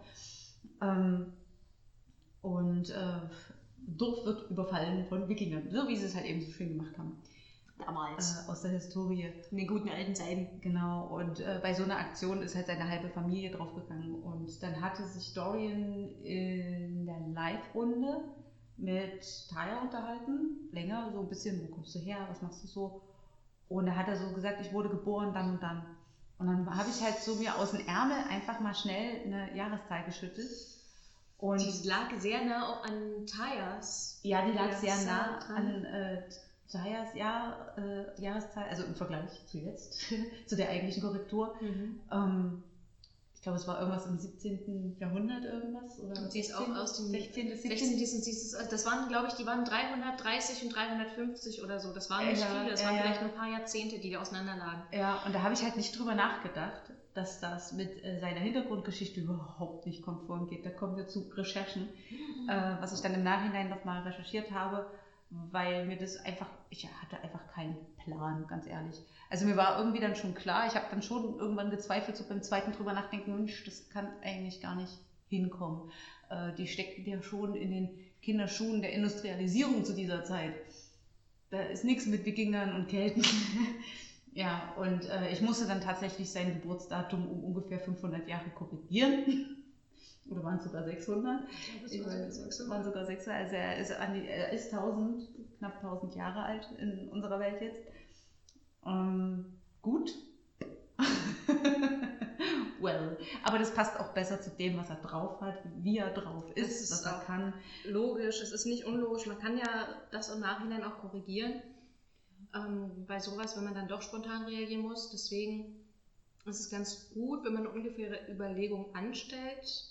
Dorf wird überfallen von Wikingern, so wie sie es halt eben so schön gemacht haben. Damals. Aus der Historie. In den guten alten Zeiten. Genau, und bei so einer Aktion ist halt seine halbe Familie draufgegangen. Und dann hatte sich Dorian in der Live-Runde mit Taya unterhalten, länger, so ein bisschen, wo kommst du her, was machst du so? Und da hat er so gesagt, ich wurde geboren dann und dann. Und dann habe ich halt so mir aus dem Ärmel einfach mal schnell eine Jahreszahl geschüttelt. Und die lag sehr nah auch an Tayas. Ja, die lag sehr nah an Tayas Jahreszahl, also im Vergleich zu jetzt, zu der eigentlichen Korrektur. Ich glaube, es war irgendwas im 17. Jahrhundert irgendwas. Oder und sie ist auch aus dem 16. 17. Das waren, glaube ich, die waren 330 und 350 oder so. Das waren nicht viele, das waren vielleicht nur ein paar Jahrzehnte, die da auseinanderlagen. Ja, und da habe ich halt nicht drüber nachgedacht, dass das mit seiner Hintergrundgeschichte überhaupt nicht konform geht. Da kommen wir zu Recherchen, was ich dann im Nachhinein nochmal recherchiert habe, weil mir das einfach, ich hatte einfach keinen Plan, ganz ehrlich. Also mir war irgendwie dann schon klar, ich habe dann schon irgendwann gezweifelt, so beim zweiten drüber nachdenken, Mensch, das kann eigentlich gar nicht hinkommen. Die steckten ja schon in den Kinderschuhen der Industrialisierung zu dieser Zeit. Da ist nichts mit Wikingern und Kelten. Ja, und ich musste dann tatsächlich sein Geburtsdatum um ungefähr 500 Jahre korrigieren. Oder waren es sogar 600? Ich glaube, es waren sogar 600. Also er ist knapp 1000 Jahre alt in unserer Welt jetzt. Gut. Well, aber das passt auch besser zu dem, was er drauf hat, wie er drauf ist, was er kann. Logisch, es ist nicht unlogisch. Man kann ja das im Nachhinein auch korrigieren. Bei sowas, wenn man dann doch spontan reagieren muss. Deswegen ist es ganz gut, wenn man eine ungefähre Überlegung anstellt.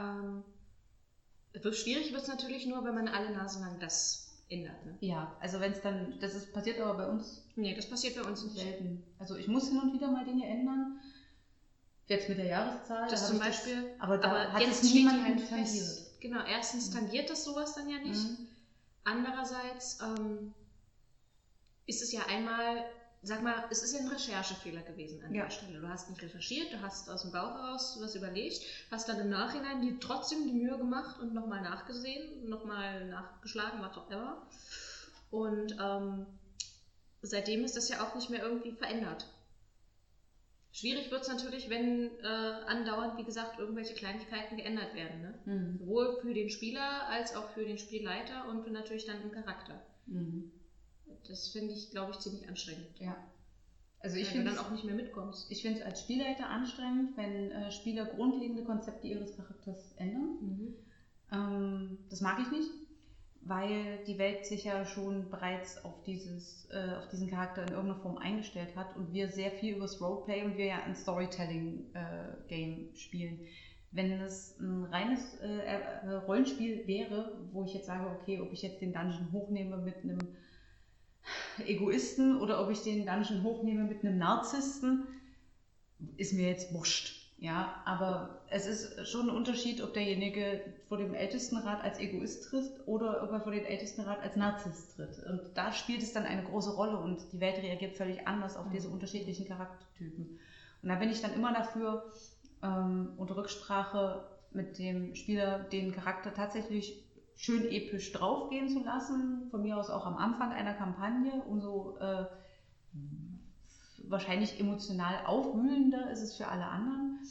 Schwierig wird es natürlich nur, wenn man alle Nase lang das ändert. Ne? Ja, also wenn es dann, passiert aber bei uns. Nee, das passiert bei uns nicht. Selten. Also ich muss hin und wieder mal Dinge ändern. Jetzt mit der Jahreszahl. Das zum Beispiel. Aber da hat jetzt es niemand halt tangiert. fest. Genau, erstens tangiert das sowas dann ja nicht. Andererseits ist es ja einmal, sag mal, es ist ja ein Recherchefehler gewesen an der Stelle. Du hast nicht recherchiert, du hast aus dem Bauch heraus was überlegt, hast dann im Nachhinein trotzdem die Mühe gemacht und nochmal nachgesehen, nochmal nachgeschlagen, was auch immer. Und seitdem ist das ja auch nicht mehr irgendwie verändert. Schwierig wird es natürlich, wenn andauernd, wie gesagt, irgendwelche Kleinigkeiten geändert werden. Ne? Sowohl für den Spieler als auch für den Spielleiter und für natürlich dann den Charakter. Das finde ich, glaube ich, ziemlich anstrengend. Ja. Also ich finde dann auch nicht mehr mitkommst. Ich finde es als Spielleiter anstrengend, wenn Spieler grundlegende Konzepte ihres Charakters ändern. Das mag ich nicht, weil die Welt sich ja schon bereits auf diesen Charakter in irgendeiner Form eingestellt hat und wir sehr viel übers Roleplay und wir ja ein Storytelling-Game spielen. Wenn es ein reines Rollenspiel wäre, wo ich jetzt sage, okay, ob ich jetzt den Dungeon hochnehme mit einem Egoisten oder ob ich den Dungeon hochnehme mit einem Narzissten, ist mir jetzt wurscht. Ja, aber es ist schon ein Unterschied, ob derjenige vor dem Ältestenrat als Egoist tritt oder ob er vor dem Ältestenrat als Narzisst tritt. Und da spielt es dann eine große Rolle und die Welt reagiert völlig anders auf diese unterschiedlichen Charaktertypen. Und da bin ich dann immer dafür, unter Rücksprache mit dem Spieler den Charakter tatsächlich schön episch draufgehen zu lassen, von mir aus auch am Anfang einer Kampagne, umso wahrscheinlich emotional aufwühlender ist es für alle anderen.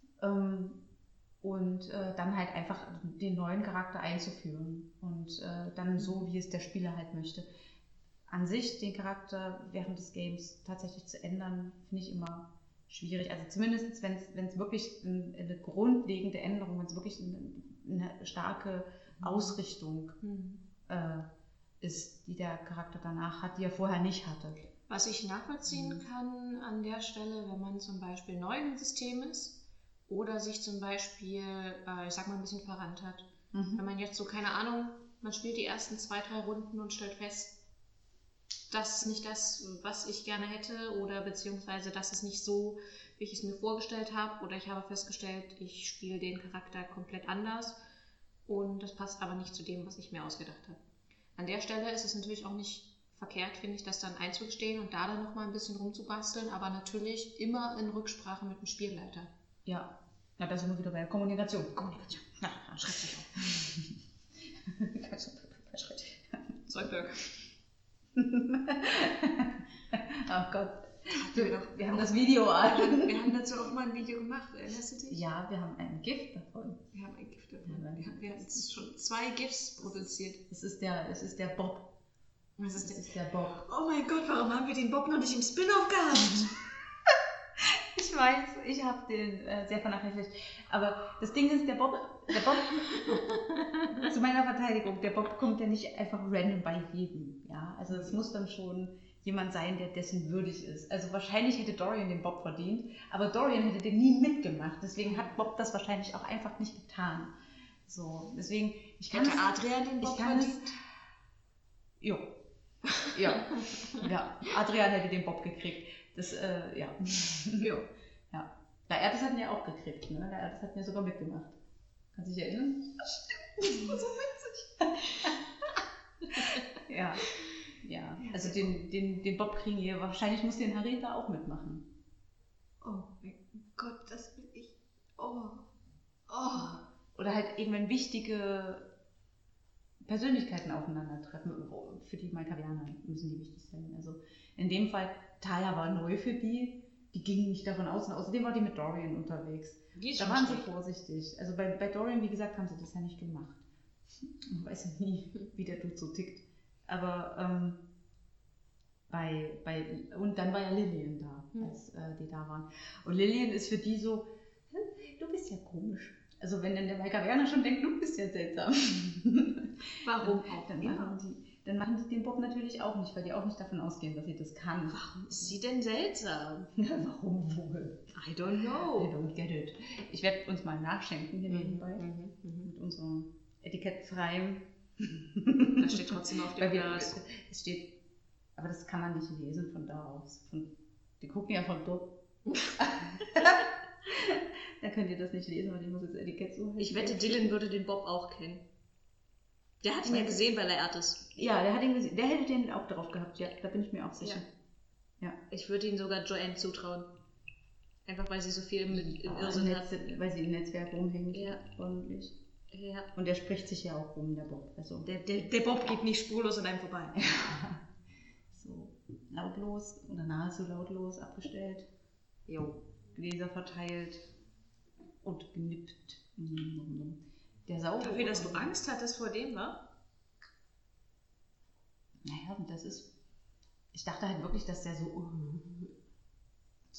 Und dann halt einfach den neuen Charakter einzuführen und dann so, wie es der Spieler halt möchte. An sich den Charakter während des Games tatsächlich zu ändern, finde ich immer schwierig. Also zumindest, wenn es wirklich eine grundlegende Änderung, wenn es wirklich eine starke Ausrichtung ist, die der Charakter danach hat, die er vorher nicht hatte. Was ich nachvollziehen kann an der Stelle, wenn man zum Beispiel neu im System ist oder sich zum Beispiel, ich sag mal, ein bisschen verrannt hat. Wenn man jetzt so, keine Ahnung, man spielt die ersten 2-3 Runden und stellt fest, das ist nicht das, was ich gerne hätte oder beziehungsweise das ist nicht so, wie ich es mir vorgestellt habe oder ich habe festgestellt, ich spiele den Charakter komplett anders und das passt aber nicht zu dem, was ich mir ausgedacht habe. An der Stelle ist es natürlich auch nicht verkehrt, finde ich, das dann einzugestehen und da dann nochmal ein bisschen rumzubasteln, aber natürlich immer in Rücksprache mit dem Spielleiter. Ja, da sind wir wieder bei der Kommunikation. Ja, schreibt sich auf. Zollberg. Oh Gott. Wir haben das Video an. Wir haben dazu auch mal ein Video gemacht, erinnerst du dich? Ja, wir haben ein GIF davon. Wir haben jetzt schon 2 GIFs produziert. Es ist der Bob. Was ist der Bob? Oh mein Gott, warum haben wir den Bob noch nicht im Spin-off gehabt? Ich weiß, ich habe den sehr vernachlässigt. Aber das Ding ist, der Bob zu meiner Verteidigung, der Bob kommt ja nicht einfach random bei jedem. Ja? Also es muss dann schon jemand sein, der dessen würdig ist. Also wahrscheinlich hätte Dorian den Bob verdient, aber Dorian hätte den nie mitgemacht. Deswegen hat Bob das wahrscheinlich auch einfach nicht getan. So, deswegen, ich kann hätte Adrian den Bob verdient? Ja, Adrian hätte den Bob gekriegt. Das, ja. Ja. Der Erdes hat ihn ja auch gekriegt, ne? Der Erdes hat ihn ja sogar mitgemacht. Kannst du dich erinnern? Das war so witzig. Ja. Also den Bob kriegen wir. Wahrscheinlich muss den Harita auch mitmachen. Oh mein Gott, das will ich. Oh. Oder halt eben, wenn wichtige Persönlichkeiten aufeinandertreffen, für die Malkavianer müssen die wichtig sein. Also in dem Fall, Taya war neu für die gingen nicht davon aus. Und außerdem war die mit Dorian unterwegs. Da waren sie vorsichtig. Also bei Dorian, wie gesagt, haben sie das ja nicht gemacht. Man weiß ja nie, wie der Dude so tickt. Aber und dann war ja Lillian da, als die da waren. Und Lillian ist für die so, du bist ja komisch. Also wenn dann der Malkavianer schon denkt, du bist ja seltsam. Warum auch? Dann machen die den Bob natürlich auch nicht, weil die auch nicht davon ausgehen, dass sie das kann. Warum ist sie denn seltsam? Warum wohl? I don't know. I don't get it. Ich werde uns mal nachschenken hier nebenbei. Mit unserem etikettfreien. Das steht trotzdem auf dem Glas. Es steht, aber das kann man nicht lesen von da aus. Die gucken ja von dort. Da könnt ihr das nicht lesen, weil ich muss das Etikett so. Ich wette, Dylan würde den Bob auch kennen. Der hat ihn ja gesehen bei Laertes. Ja, der hat ihn gesehen. Der hätte den auch drauf gehabt, ja. Da bin ich mir auch sicher. Ja. Ich würde ihn sogar Joanne zutrauen. Einfach weil sie so viel im Irrsinn hat. Weil sie im Netzwerk rumhängt. Ja. Ordentlich. Ja. Und der spricht sich ja auch rum, der Bob. Also, der Bob geht nicht spurlos an einem vorbei. Ja. So lautlos oder nahezu lautlos abgestellt. Jo. Gläser verteilt und genippt. Der Sau. Dafür, dass du Angst hattest vor dem, wa? Naja, das ist. Ich dachte halt wirklich, dass der so.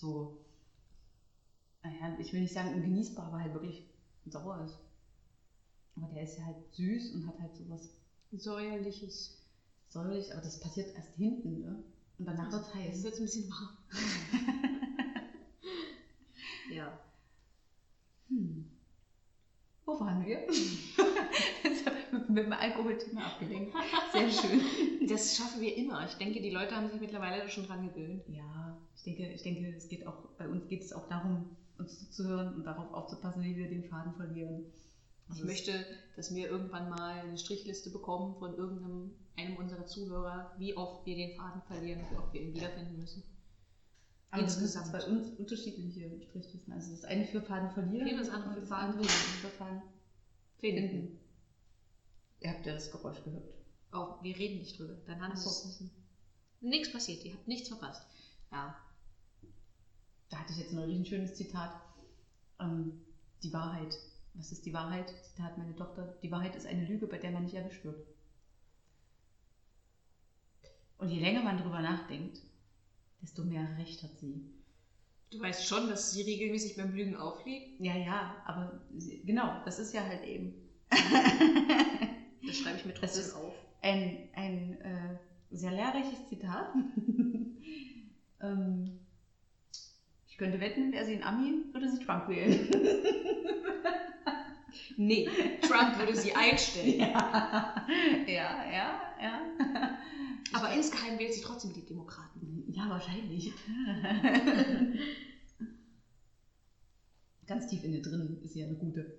so, naja, ich will nicht sagen ungenießbar, aber halt wirklich sauer ist. Aber der ist ja halt süß und hat halt sowas Säuerliches. säuerlich, aber das passiert erst hinten, ne? Und danach wird es heiß. Es wird ein bisschen warm. Ja. Wo waren wir? Mit dem Alkoholthema abgelenkt. Sehr schön. Das schaffen wir immer. Ich denke, die Leute haben sich mittlerweile schon dran gewöhnt. Ja, ich denke, es geht auch, bei uns geht es auch darum, uns zuzuhören und darauf aufzupassen, wie wir den Faden verlieren. Ich möchte, dass wir irgendwann mal eine Strichliste bekommen von einem unserer Zuhörer, wie oft wir den Faden verlieren, wie oft wir ihn wiederfinden müssen. Aber insgesamt bei uns unterschiedliche Strichlisten. Also das eine für Faden verlieren, das andere und für Faden finden. Ihr habt ja das Geräusch gehört. Oh, wir reden nicht drüber. Dann haben nichts passiert. Ihr habt nichts verpasst. Ja. Da hatte ich jetzt neulich ein schönes Zitat. Die Wahrheit. Was ist die Wahrheit? Zitat meine Tochter. Die Wahrheit ist eine Lüge, bei der man nicht erwischt wird. Und je länger man drüber nachdenkt, desto mehr Recht hat sie. Du weißt schon, dass sie regelmäßig beim Lügen aufliegt? Ja, aber genau, das ist ja halt eben. Das schreibe ich mir trotzdem auf. Ein sehr lehrreiches Zitat. Ich könnte wetten, wäre sie ein Ami, würde sie Trump wählen. Nee, Trump würde sie einstellen. Ja. Aber insgeheim wählt sie trotzdem die Demokraten. Ja, wahrscheinlich. Ganz tief in ihr drin ist sie eine gute.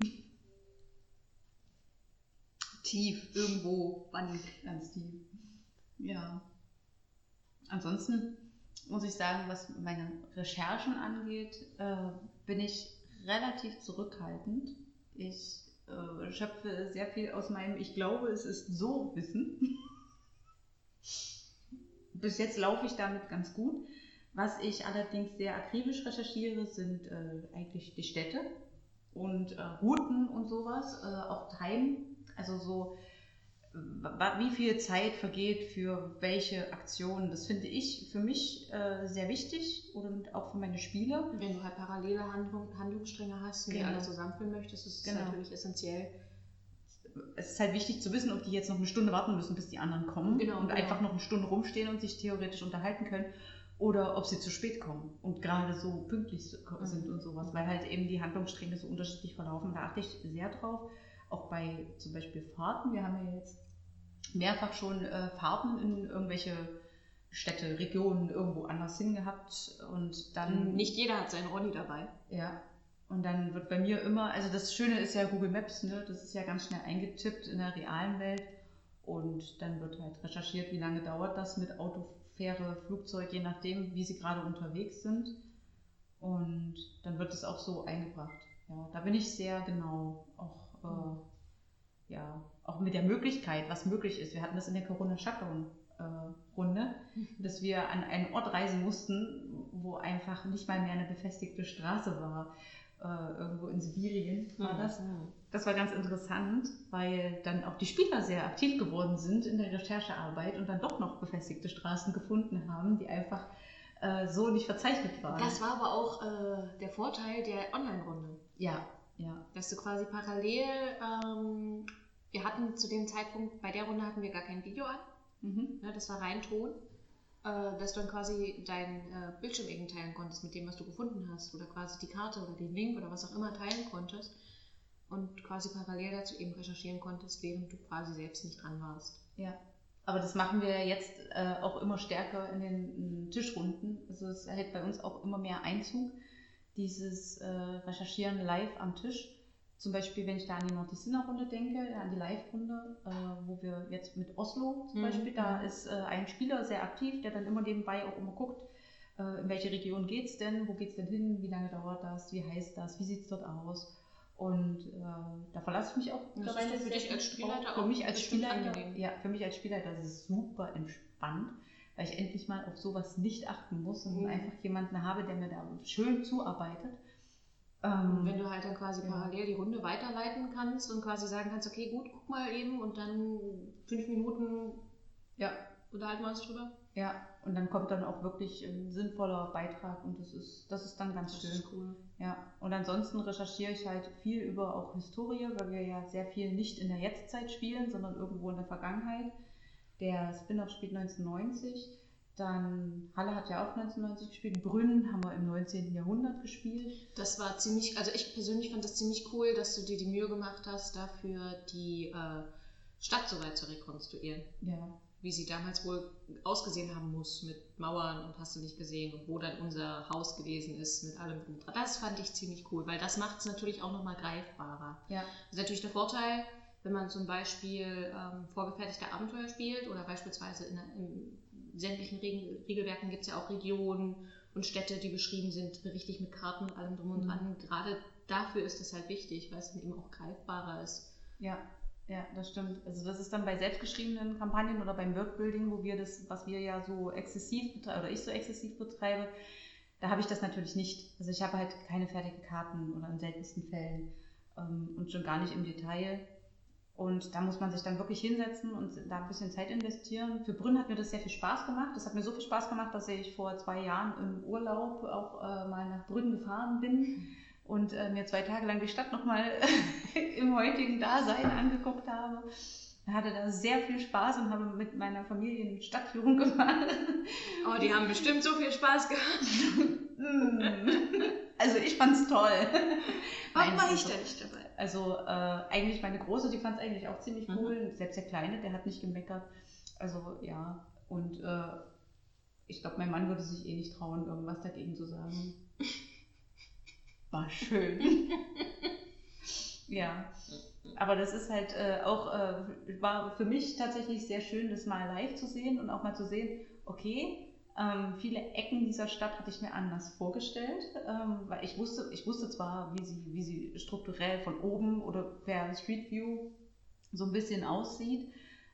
Tief, irgendwo, wann? Ganz tief. Ja. Ansonsten muss ich sagen, was meine Recherchen angeht, bin ich relativ zurückhaltend. Ich schöpfe sehr viel aus meinem Ich glaube, es ist so Wissen. Bis jetzt laufe ich damit ganz gut. Was ich allerdings sehr akribisch recherchiere, sind eigentlich die Städte und Routen und sowas, auch Time, also so, wie viel Zeit vergeht für welche Aktionen. Das finde ich für mich sehr wichtig und auch für meine Spiele. Wenn du halt parallele Handlungsstränge hast und die alle zusammenführen möchtest, ist es natürlich essentiell. Es ist halt wichtig zu wissen, ob die jetzt noch eine Stunde warten müssen, bis die anderen kommen und einfach noch eine Stunde rumstehen und sich theoretisch unterhalten können oder ob sie zu spät kommen und gerade so pünktlich sind und sowas, weil halt eben die Handlungsstränge so unterschiedlich verlaufen. Da achte ich sehr drauf, auch bei zum Beispiel Fahrten. Wir haben ja jetzt mehrfach schon Fahrten in irgendwelche Städte, Regionen irgendwo anders hin gehabt und dann... Nicht jeder hat seinen Ronny dabei. Ja. Und dann wird bei mir immer, also das Schöne ist ja Google Maps, ne? Das ist ja ganz schnell eingetippt in der realen Welt und dann wird halt recherchiert, wie lange dauert das mit Auto, Fähre, Flugzeug, je nachdem, wie sie gerade unterwegs sind und dann wird es auch so eingebracht. Ja, da bin ich sehr genau, auch mit der Möglichkeit, was möglich ist. Wir hatten das in der Corona-Shutdown-Runde, dass wir an einen Ort reisen mussten, wo einfach nicht mal mehr eine befestigte Straße war. Irgendwo in Sibirien war das. Das war ganz interessant, weil dann auch die Spieler sehr aktiv geworden sind in der Recherchearbeit und dann doch noch befestigte Straßen gefunden haben, die einfach so nicht verzeichnet waren. Das war aber auch der Vorteil der Online-Runde. Ja. Dass du quasi parallel, wir hatten zu dem Zeitpunkt, bei der Runde hatten wir gar kein Video an, ne, das war rein Ton. Dass du dann quasi deinen Bildschirm eben teilen konntest mit dem, was du gefunden hast oder quasi die Karte oder den Link oder was auch immer teilen konntest und quasi parallel dazu eben recherchieren konntest, während du quasi selbst nicht dran warst. Ja, aber das machen wir jetzt auch immer stärker in den Tischrunden. Also es erhält bei uns auch immer mehr Einzug, dieses Recherchieren live am Tisch. Zum Beispiel, wenn ich da an die Nordicina-Runde denke, an die Live-Runde, wo wir jetzt mit Oslo zum Beispiel, da ist ein Spieler sehr aktiv, der dann immer nebenbei auch immer guckt, in welche Region geht es denn, wo geht es denn hin, wie lange dauert das, wie heißt das, wie sieht es dort aus. Und da verlasse ich mich auch. Das ist für dich als Spielleiter für mich als Spielleiter, angenehm. ja, für mich als Spielleiter ist es super entspannt, weil ich endlich mal auf sowas nicht achten muss und einfach jemanden habe, der mir da schön zuarbeitet. Wenn du halt dann quasi parallel die Runde weiterleiten kannst und quasi sagen kannst, okay, gut, guck mal eben und dann 5 Minuten unterhalten wir uns drüber. Ja, und dann kommt dann auch wirklich ein sinnvoller Beitrag und das ist dann ganz schön. Das ist cool. Ja, und ansonsten recherchiere ich halt viel über auch Historie, weil wir ja sehr viel nicht in der Jetztzeit spielen, sondern irgendwo in der Vergangenheit. Der Spin-off spielt 1990, dann Halle hat ja auch 1990 gespielt, Brünn haben wir im 19. Jahrhundert gespielt. Das war ziemlich, also ich persönlich fand das ziemlich cool, dass du dir die Mühe gemacht hast, dafür die Stadt so weit zu rekonstruieren. Ja. Wie sie damals wohl ausgesehen haben muss, mit Mauern und hast du nicht gesehen und wo dann unser Haus gewesen ist, mit allem drum dran. Das fand ich ziemlich cool, weil das macht es natürlich auch nochmal greifbarer. Ja. Das ist natürlich der Vorteil, wenn man zum Beispiel vorgefertigte Abenteuer spielt oder beispielsweise in sämtlichen Regelwerken gibt es ja auch Regionen und Städte, die beschrieben sind, richtig mit Karten und allem drum und dran. Gerade dafür ist es halt wichtig, weil es dann eben auch greifbarer ist. Ja. Ja, das stimmt. Also das ist dann bei selbstgeschriebenen Kampagnen oder beim Workbuilding, wo wir das, was wir ja so exzessiv betreiben, oder ich so exzessiv betreibe, da habe ich das natürlich nicht. Also ich habe halt keine fertigen Karten oder in seltensten Fällen und schon gar nicht im Detail. Und da muss man sich dann wirklich hinsetzen und da ein bisschen Zeit investieren. Für Brünn hat mir das sehr viel Spaß gemacht. Das hat mir so viel Spaß gemacht, dass ich vor 2 Jahren im Urlaub auch mal nach Brünn gefahren bin. Und mir 2 Tage lang die Stadt nochmal im heutigen Dasein angeguckt habe. Ich hatte da sehr viel Spaß und habe mit meiner Familie eine Stadtführung gemacht. Oh, die haben bestimmt so viel Spaß gehabt. Also ich fand's toll. Warum war ich da nicht dabei? Also eigentlich meine Große, die fand es eigentlich auch ziemlich cool. Selbst der Kleine, der hat nicht gemeckert. Also ja, und ich glaube, mein Mann würde sich eh nicht trauen, irgendwas dagegen zu sagen. War schön. Ja, aber das ist halt war für mich tatsächlich sehr schön, das mal live zu sehen und auch mal zu sehen, okay, viele Ecken dieser Stadt hatte ich mir anders vorgestellt, weil ich wusste zwar, wie sie strukturell von oben oder per Street View so ein bisschen aussieht,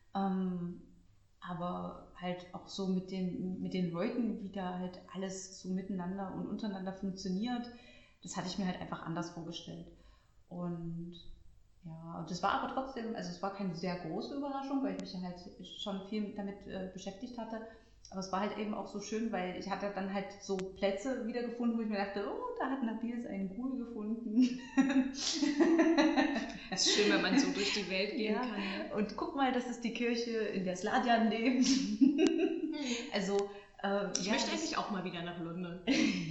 aber halt auch so mit den Leuten, wie da halt alles so miteinander und untereinander funktioniert. Das hatte ich mir halt einfach anders vorgestellt. Und ja, das war aber trotzdem, also es war keine sehr große Überraschung, weil ich mich ja halt schon viel damit beschäftigt hatte. Aber es war halt eben auch so schön, weil ich hatte dann halt so Plätze wiedergefunden, wo ich mir dachte, oh, da hat Nabils einen Ghoul gefunden. Es ist schön, wenn man so durch die Welt gehen kann. Ja. Und guck mal, das ist die Kirche, in der Sladian lebt. Also ich möchte eigentlich auch mal wieder nach London.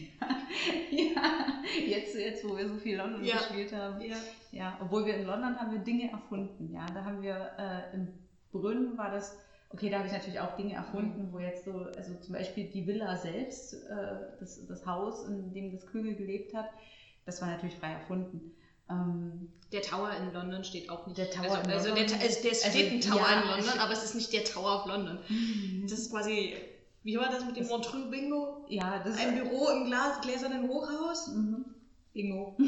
Ja, jetzt wo wir so viel London gespielt haben. Ja, obwohl wir in London haben wir Dinge erfunden. Ja, da haben wir in Brünn war das, okay, da habe ich natürlich auch Dinge erfunden, wo jetzt so, also zum Beispiel die Villa selbst, das Haus, in dem das Kügel gelebt hat, das war natürlich frei erfunden. Der Tower in London steht auch nicht. Der Tower in London. Es steht ein Tower in London, aber es ist nicht der Tower of London. Das ist quasi, wie war das mit dem Montreux Bingo? Ja, das ein Büro im gläsernen Hochhaus. Bingo.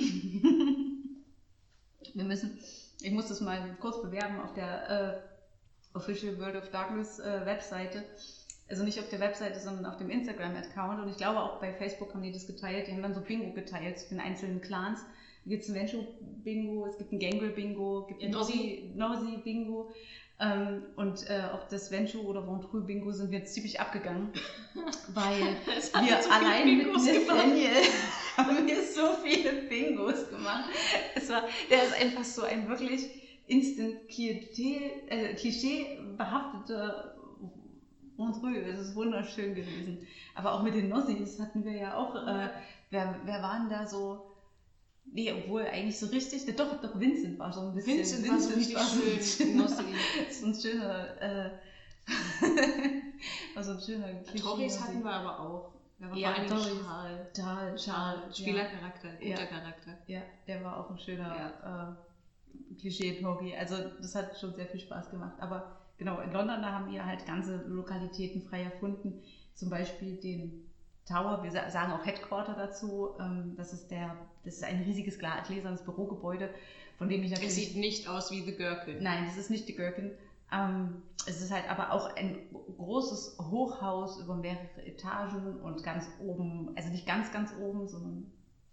Ich muss das mal kurz bewerben auf der Official World of Darkness Webseite. Also nicht auf der Webseite, sondern auf dem Instagram-Account. Und ich glaube auch bei Facebook haben die das geteilt. Die haben dann so Bingo geteilt zu den einzelnen Clans. Da gibt es ein Venture-Bingo, es gibt ein Gangrel-Bingo, es gibt ein Nosy-Bingo. Und auf das Venture oder Ventrue Bingo sind wir jetzt ziemlich abgegangen, weil wir so allein mit Nathaniel haben wir so viele Bingos gemacht. Der ist einfach so ein wirklich instant Klischee behafteter Ventrue. Es ist wunderschön gewesen. Aber auch mit den Nossis hatten wir ja auch, wer waren da so? Nee, obwohl eigentlich so richtig, doch Vincent war so ein bisschen. Vincent war so richtig schön. So ein schöner, war so ein schöner Torres hatten wir aber auch. Der war vor allem Charles. Spielercharakter, guter Charakter. Ja, der war auch ein schöner Klischee-Tori. Also das hat schon sehr viel Spaß gemacht. Aber genau, in London, da haben wir halt ganze Lokalitäten frei erfunden. Zum Beispiel den Tower, wir sagen auch Headquarter dazu, das ist ein riesiges gläsernes Bürogebäude, von dem ich natürlich... Es sieht nicht aus wie The Gherkin. Nein, das ist nicht The Gherkin. Es ist halt aber auch ein großes Hochhaus über mehrere Etagen und ganz oben, also nicht ganz oben, sondern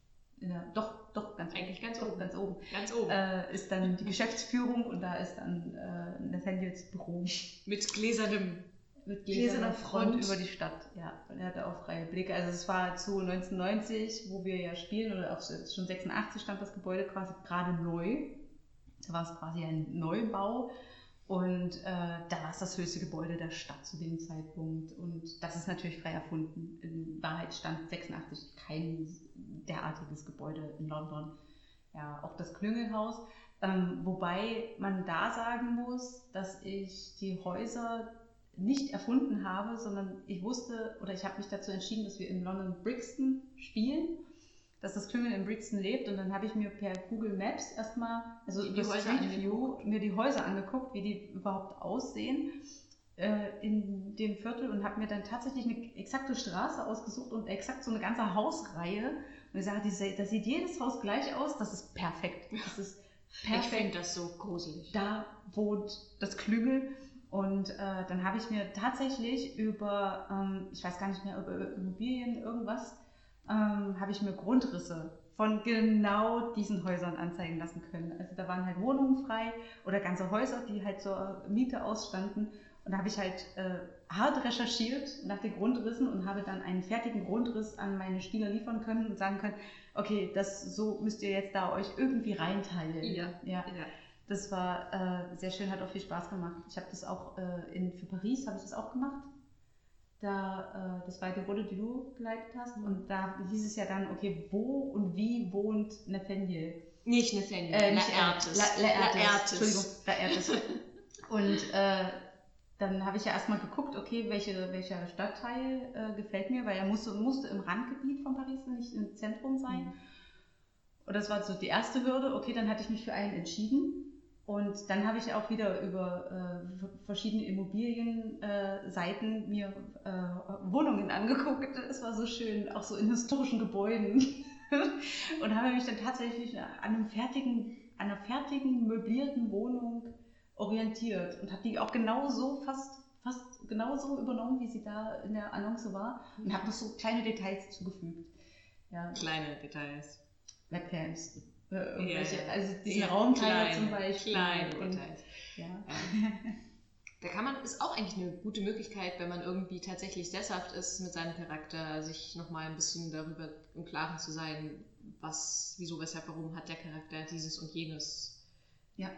ganz oben. Ganz oben. Ist dann die Geschäftsführung und da ist dann Nathaniels Büro. Mit gläsernem mit gläserner Front über die Stadt. Ja, und er hatte auch freie Blicke. Also es war zu 1990, wo wir ja spielen, oder auch schon 86 stand das Gebäude quasi gerade neu. Da war es quasi ein Neubau. Und da war es das höchste Gebäude der Stadt zu dem Zeitpunkt. Und das ist natürlich frei erfunden. In Wahrheit stand 86 kein derartiges Gebäude in London. Ja, auch das Klüngelhaus. Wobei man da sagen muss, dass ich die Häuser nicht erfunden habe, sondern ich wusste oder ich habe mich dazu entschieden, dass wir in London Brixton spielen, dass das Klüngel in Brixton lebt, und dann habe ich mir per Google Maps erstmal, also über Street View, mir die Häuser angeguckt, wie die überhaupt aussehen in dem Viertel, und habe mir dann tatsächlich eine exakte Straße ausgesucht und exakt so eine ganze Hausreihe, und ich sage, das sieht jedes Haus gleich aus, das ist perfekt. Das ist perfekt. Ich finde das so gruselig. Da wohnt das Klüngel. Und dann habe ich mir tatsächlich über, ich weiß gar nicht mehr, über Immobilien irgendwas, habe ich mir Grundrisse von genau diesen Häusern anzeigen lassen können. Also da waren halt Wohnungen frei oder ganze Häuser, die halt zur Miete ausstanden. Und da habe ich halt hart recherchiert nach den Grundrissen und habe dann einen fertigen Grundriss an meine Spieler liefern können und sagen können, okay, so müsst ihr jetzt da euch irgendwie reinteilen. Ja. Das war sehr schön, hat auch viel Spaß gemacht. Ich habe das auch für Paris habe ich das auch gemacht. Das war die Rolle, die du geleitet hast. Und da hieß es ja dann, okay, wo und wie wohnt Nathaniel? Nicht Nathaniel, Laertes. Entschuldigung, Laertes. Und dann habe ich ja erstmal geguckt, okay, welcher Stadtteil gefällt mir, weil er musste im Randgebiet von Paris, nicht im Zentrum sein. Und das war so die erste Hürde. Okay, dann hatte ich mich für einen entschieden. Und dann habe ich auch wieder über verschiedene Immobilienseiten mir Wohnungen angeguckt. Es war so schön, auch so in historischen Gebäuden. Und habe mich dann tatsächlich an einer fertigen möblierten Wohnung orientiert und habe die auch fast genauso übernommen, wie sie da in der Annonce war, und habe noch so kleine Details zugefügt. Ja. Kleine Details. Webcams. Also diesen Raumteiler zum Beispiel. Kleine Details. Ja. Ist auch eigentlich eine gute Möglichkeit, wenn man irgendwie tatsächlich sesshaft ist mit seinem Charakter, sich nochmal ein bisschen darüber im Klaren zu sein, wieso, weshalb, warum hat der Charakter dieses und jenes. Ja.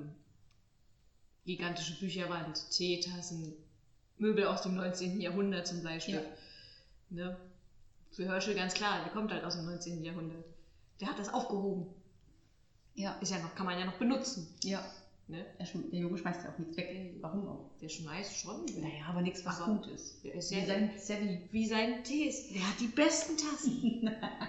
Gigantische Bücherwand, Teetassen, Möbel aus dem 19. Jahrhundert zum Beispiel. Ja. Ne? Für Herschel ganz klar, der kommt halt aus dem 19. Jahrhundert. Der hat das aufgehoben. Ja. Kann man ja noch benutzen. Ja. Ne? Der Junge schmeißt ja auch nichts weg. Warum auch? Der schmeißt schon. Naja, aber nichts, was gut ist. Der ist wie sein Tees. Der hat die besten Tassen.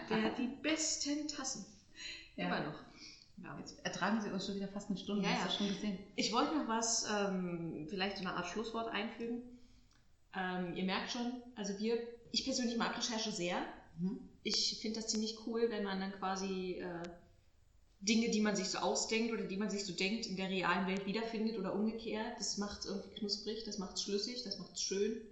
Ja. Immer noch. Ja. Jetzt ertragen Sie uns schon wieder fast eine Stunde. Ja, hast du das schon gesehen? Ich wollte noch was, vielleicht so eine Art Schlusswort einfügen. Ihr merkt schon, also ich persönlich mag Recherche sehr. Ich finde das ziemlich cool, wenn man dann quasi Dinge, die man sich so ausdenkt oder die man sich so denkt, in der realen Welt wiederfindet oder umgekehrt. Das macht es irgendwie knusprig, das macht es schlüssig, das macht es schön.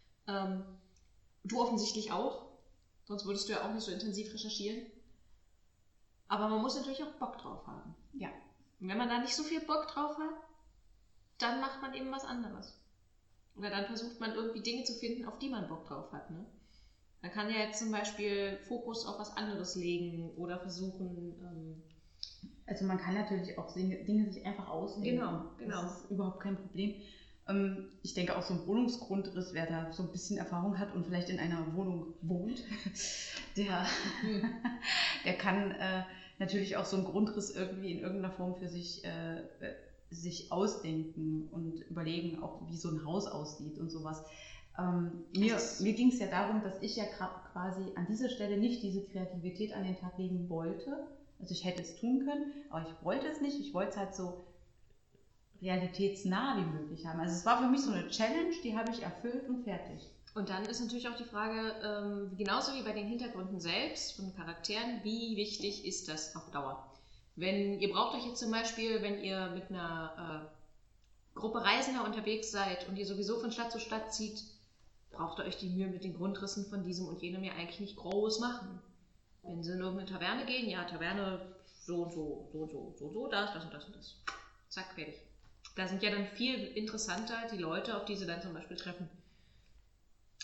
Du offensichtlich auch, sonst würdest du ja auch nicht so intensiv recherchieren. Aber man muss natürlich auch Bock drauf haben. Ja. Und wenn man da nicht so viel Bock drauf hat, dann macht man eben was anderes. Oder dann versucht man irgendwie Dinge zu finden, auf die man Bock drauf hat. Ne? Man kann ja jetzt zum Beispiel Fokus auf was anderes legen oder versuchen... Also man kann natürlich auch Dinge sich einfach ausdenken. Genau. Das ist überhaupt kein Problem. Ich denke auch so ein Wohnungsgrundriss, wer da so ein bisschen Erfahrung hat und vielleicht in einer Wohnung wohnt, der kann natürlich auch so einen Grundriss irgendwie in irgendeiner Form für sich ausdenken und überlegen, auch wie so ein Haus aussieht und sowas. Mir ging es ja darum, dass ich ja quasi an dieser Stelle nicht diese Kreativität an den Tag legen wollte. Also ich hätte es tun können, aber ich wollte es nicht. Ich wollte es halt so realitätsnah wie möglich haben. Also es war für mich so eine Challenge, die habe ich erfüllt und fertig. Und dann ist natürlich auch die Frage, genauso wie bei den Hintergründen selbst von Charakteren, wie wichtig ist das auf Dauer? Ihr braucht euch jetzt zum Beispiel, wenn ihr mit einer Gruppe Reisender unterwegs seid und ihr sowieso von Stadt zu Stadt zieht, braucht ihr euch die Mühe mit den Grundrissen von diesem und jenem ja eigentlich nicht groß machen. Wenn sie in irgendeine Taverne gehen, ja, Taverne, so und so, das und das und das. Zack, fertig. Da sind ja dann viel interessanter die Leute, auf die sie dann zum Beispiel treffen.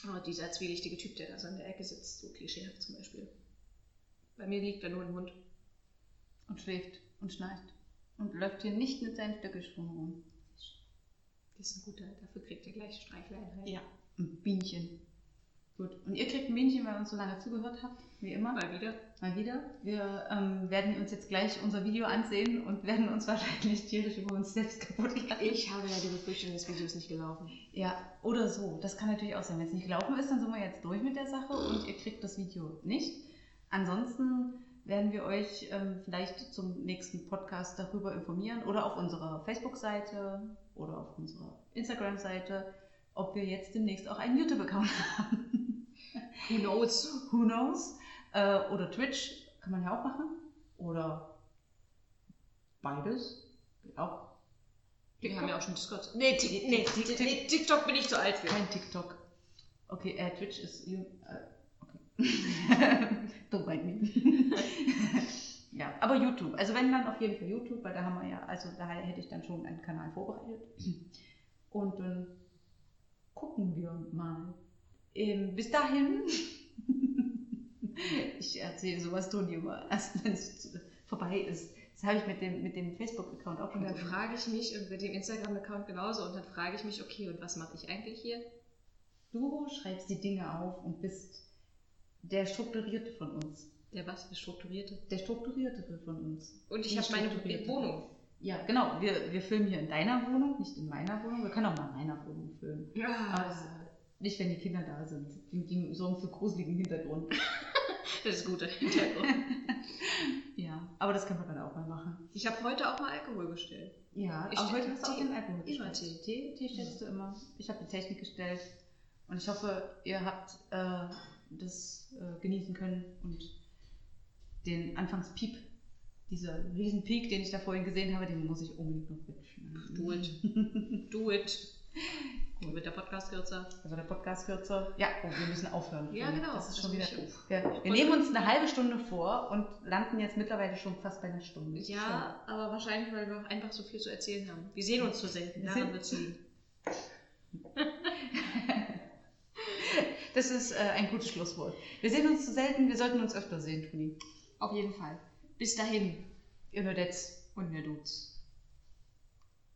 Oh, dieser zwielichtige Typ, der da so in der Ecke sitzt, so klischeehaft zum Beispiel. Bei mir liegt da nur ein Hund. Und schläft und schnarcht. Und läuft hier nicht mit seinen Stöckelschuhen rum. Das ist ein guter, dafür kriegt er gleich Streicheleinheit. Ja, ein Bienchen. Gut, und ihr kriegt ein Bienchen, weil ihr uns so lange zugehört habt, wie immer. Mal wieder. Mal wieder. Wir werden uns jetzt gleich unser Video ansehen und werden uns wahrscheinlich tierisch über uns selbst kaputt lachen. Ich habe ja die Befürchtung, das Video ist nicht gelaufen. Ja, oder so. Das kann natürlich auch sein. Wenn es nicht gelaufen ist, dann sind wir jetzt durch mit der Sache und ihr kriegt das Video nicht. Ansonsten werden wir euch vielleicht zum nächsten Podcast darüber informieren oder auf unserer Facebook-Seite oder auf unserer Instagram-Seite, ob wir jetzt demnächst auch einen YouTube-Account haben. Who knows? Who knows? Oder Twitch kann man ja auch machen. Oder beides. Geht auch. Wir haben ja auch schon Discord. Nee, TikTok bin ich zu alt für. Kein TikTok. Okay, Twitch ist... okay. Don't mind me. Ja, aber YouTube. Also wenn dann auf jeden Fall YouTube, weil da haben wir ja, also da hätte ich dann schon einen Kanal vorbereitet. Und dann gucken wir mal. Bis dahin, ich erzähle sowas Toni immer, erst wenn es vorbei ist. Das habe ich mit dem Facebook-Account auch schon. Und dann frage ich mich, und mit dem Instagram-Account genauso, und dann frage ich mich, okay, und was mache ich eigentlich hier? Du schreibst die Dinge auf und bist der Strukturierte von uns. Der was? Der Strukturierte? Der Strukturierte von uns. Und ich habe meine Wohnung. Ja, genau. Wir filmen hier in deiner Wohnung, nicht in meiner Wohnung. Wir können auch mal in meiner Wohnung filmen. Ja. Aber nicht, wenn die Kinder da sind. Die sorgen für gruseligen Hintergrund. Das ist guter Hintergrund. Ja, aber das können wir dann auch mal machen. Ich habe heute auch mal Alkohol bestellt. Ja, aber heute hast du auch den Alkohol immer bestellt. Tee stellst du immer. Ich habe die Technik gestellt. Und ich hoffe, ihr habt das genießen können und den Anfangspiep, dieser riesen Peak, den ich da vorhin gesehen habe, den muss ich unbedingt noch wünschen. Do it. Do it. Gut. Wird der Podcast kürzer? Also der Podcast kürzer. Ja, wir müssen aufhören. Ja, genau. Das ist schon wieder. Wir nehmen uns eine halbe Stunde vor und landen jetzt mittlerweile schon fast bei einer Stunde. Ja, aber wahrscheinlich, weil wir auch einfach so viel zu erzählen haben. Wir sehen uns so selten. Daran wird es liegen. Das ist ein gutes Schlusswort. Wir sehen uns zu selten, wir sollten uns öfter sehen, Toni. Auf jeden Fall. Bis dahin. Ihr Nerdettes und Nerdudes.